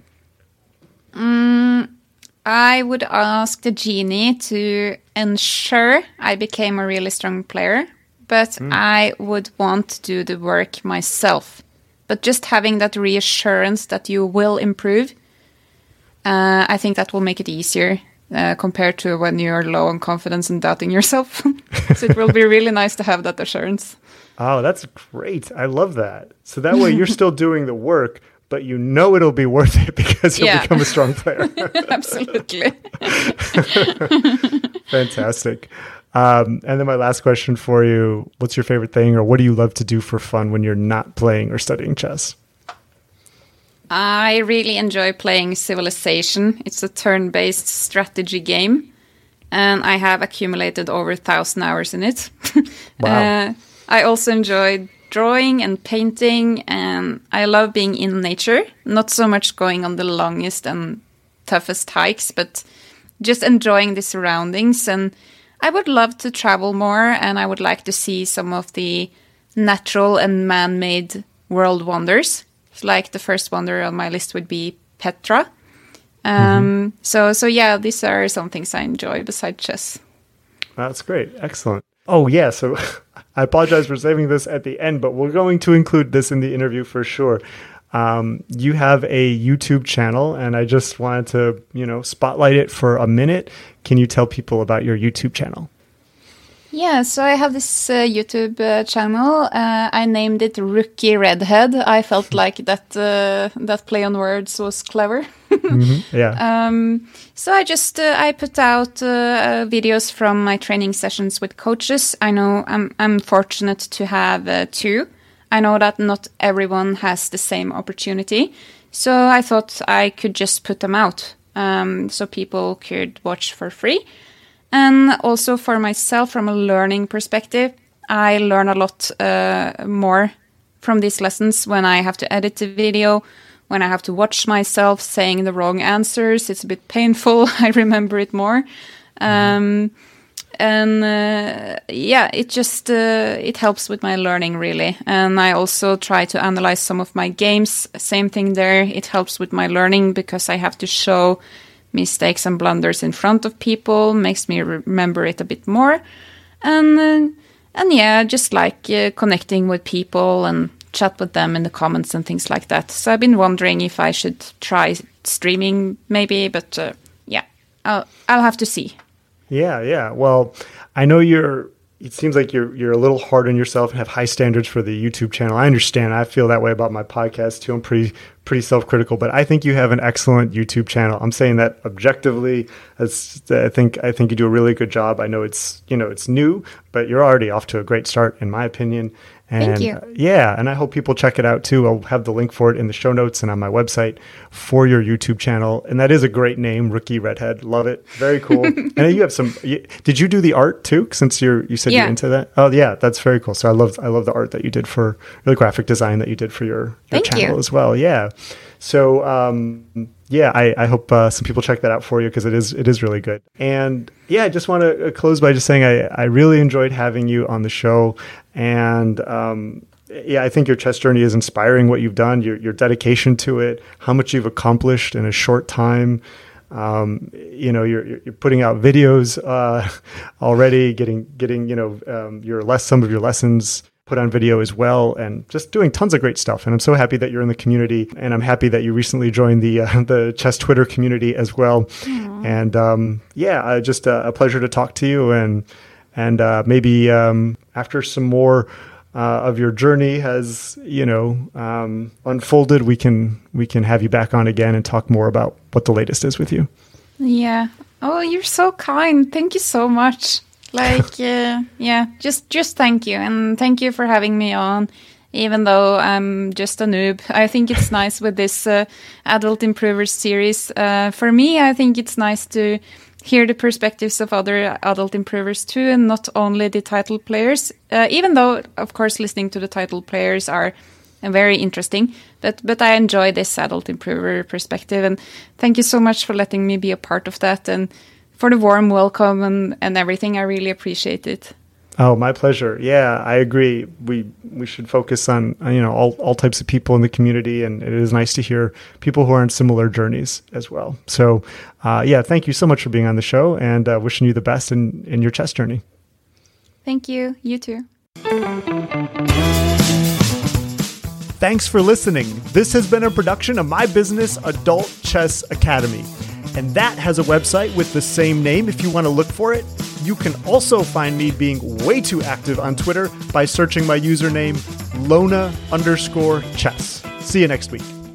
I would ask the genie to ensure I became a really strong player, but I would want to do the work myself. But just having that reassurance that you will improve, I think that will make it easier compared to when you're low on confidence and doubting yourself. So it will be really nice to have that assurance. Oh, that's great. I love that. So that way you're still doing the work, but you know it'll be worth it because you'll become a strong player. Absolutely. Fantastic. And then my last question for you, what's your favorite thing or what do you love to do for fun when you're not playing or studying chess? I really enjoy playing Civilization. It's a turn-based strategy game, and I have accumulated over 1,000 hours in it. Wow. I also enjoy drawing and painting, and I love being in nature. Not so much going on the longest and toughest hikes, but just enjoying the surroundings. And I would love to travel more, and I would like to see some of the natural and man-made world wonders. Like the first wonder on my list would be Petra. So yeah, these are some things I enjoy besides chess. That's great. Excellent. Oh, yeah. So I apologize for saving this at the end, but we're going to include this in the interview for sure. You have a YouTube channel, and I just wanted to, spotlight it for a minute. Can you tell people about your YouTube channel? Yeah, so I have this YouTube channel. I named it Rookie Redhead. I felt like that play on words was clever. Yeah. So I put out videos from my training sessions with coaches. I know I'm fortunate to have 2. I know that not everyone has the same opportunity. So I thought I could just put them out so people could watch for free. And also for myself, from a learning perspective, I learn a lot more from these lessons when I have to edit the video, when I have to watch myself saying the wrong answers. It's a bit painful. I remember it more. It helps with my learning, really. And I also try to analyze some of my games. Same thing there. It helps with my learning because I have to show mistakes and blunders in front of people, makes me remember it a bit more. And just like connecting with people and chat with them in the comments and things like that. So I've been wondering if I should try streaming maybe, but I'll have to see. Yeah. Well, I know it seems like you're a little hard on yourself and have high standards for the YouTube channel. I understand. I feel that way about my podcast too. I'm pretty self-critical, but I think you have an excellent YouTube channel. I'm saying that objectively. I think you do a really good job. I know it's new, but you're already off to a great start in my opinion. And thank you. Yeah, and I hope people check it out too. I'll have the link for it in the show notes and on my website for your YouTube channel. And that is a great name, Rookie Redhead. Love it. Very cool. And you have did you do the art too? Since you said you're into that. Oh yeah, that's very cool. So I love the art that you did for the graphic design that you did for your channel as well. Yeah. So I hope some people check that out for you because it is really good. And yeah, I just want to close by just saying I really enjoyed having you on the show. And yeah, I think your chess journey is inspiring. What you've done, your dedication to it, how much you've accomplished in a short time. You're putting out videos already, getting some of your lessons put on video as well, and just doing tons of great stuff. And I'm so happy that you're in the community, and I'm happy that you recently joined the chess Twitter community as well. Aww. And just a pleasure to talk to you, and maybe after some more of your journey has unfolded, we can have you back on again and talk more about what the latest is with you. Yeah. Oh, you're so kind. Thank you so much. Just thank you, and thank you for having me on. Even though I'm just a noob, I think it's nice with this Adult Improvers series. For me, I think it's nice to hear the perspectives of other adult improvers too, and not only the title players. Even though, of course, listening to the title players are very interesting, but I enjoy this adult improver perspective, and thank you so much for letting me be a part of that, and for the warm welcome and everything. I really appreciate it. Oh, my pleasure. Yeah, I agree. We should focus on all types of people in the community, and it is nice to hear people who are on similar journeys as well. So, thank you so much for being on the show, and wishing you the best in your chess journey. Thank you. You too. Thanks for listening. This has been a production of My Business Adult Chess Academy, and that has a website with the same name if you want to look for it. You can also find me being way too active on Twitter by searching my username, Lona_chess. See you next week.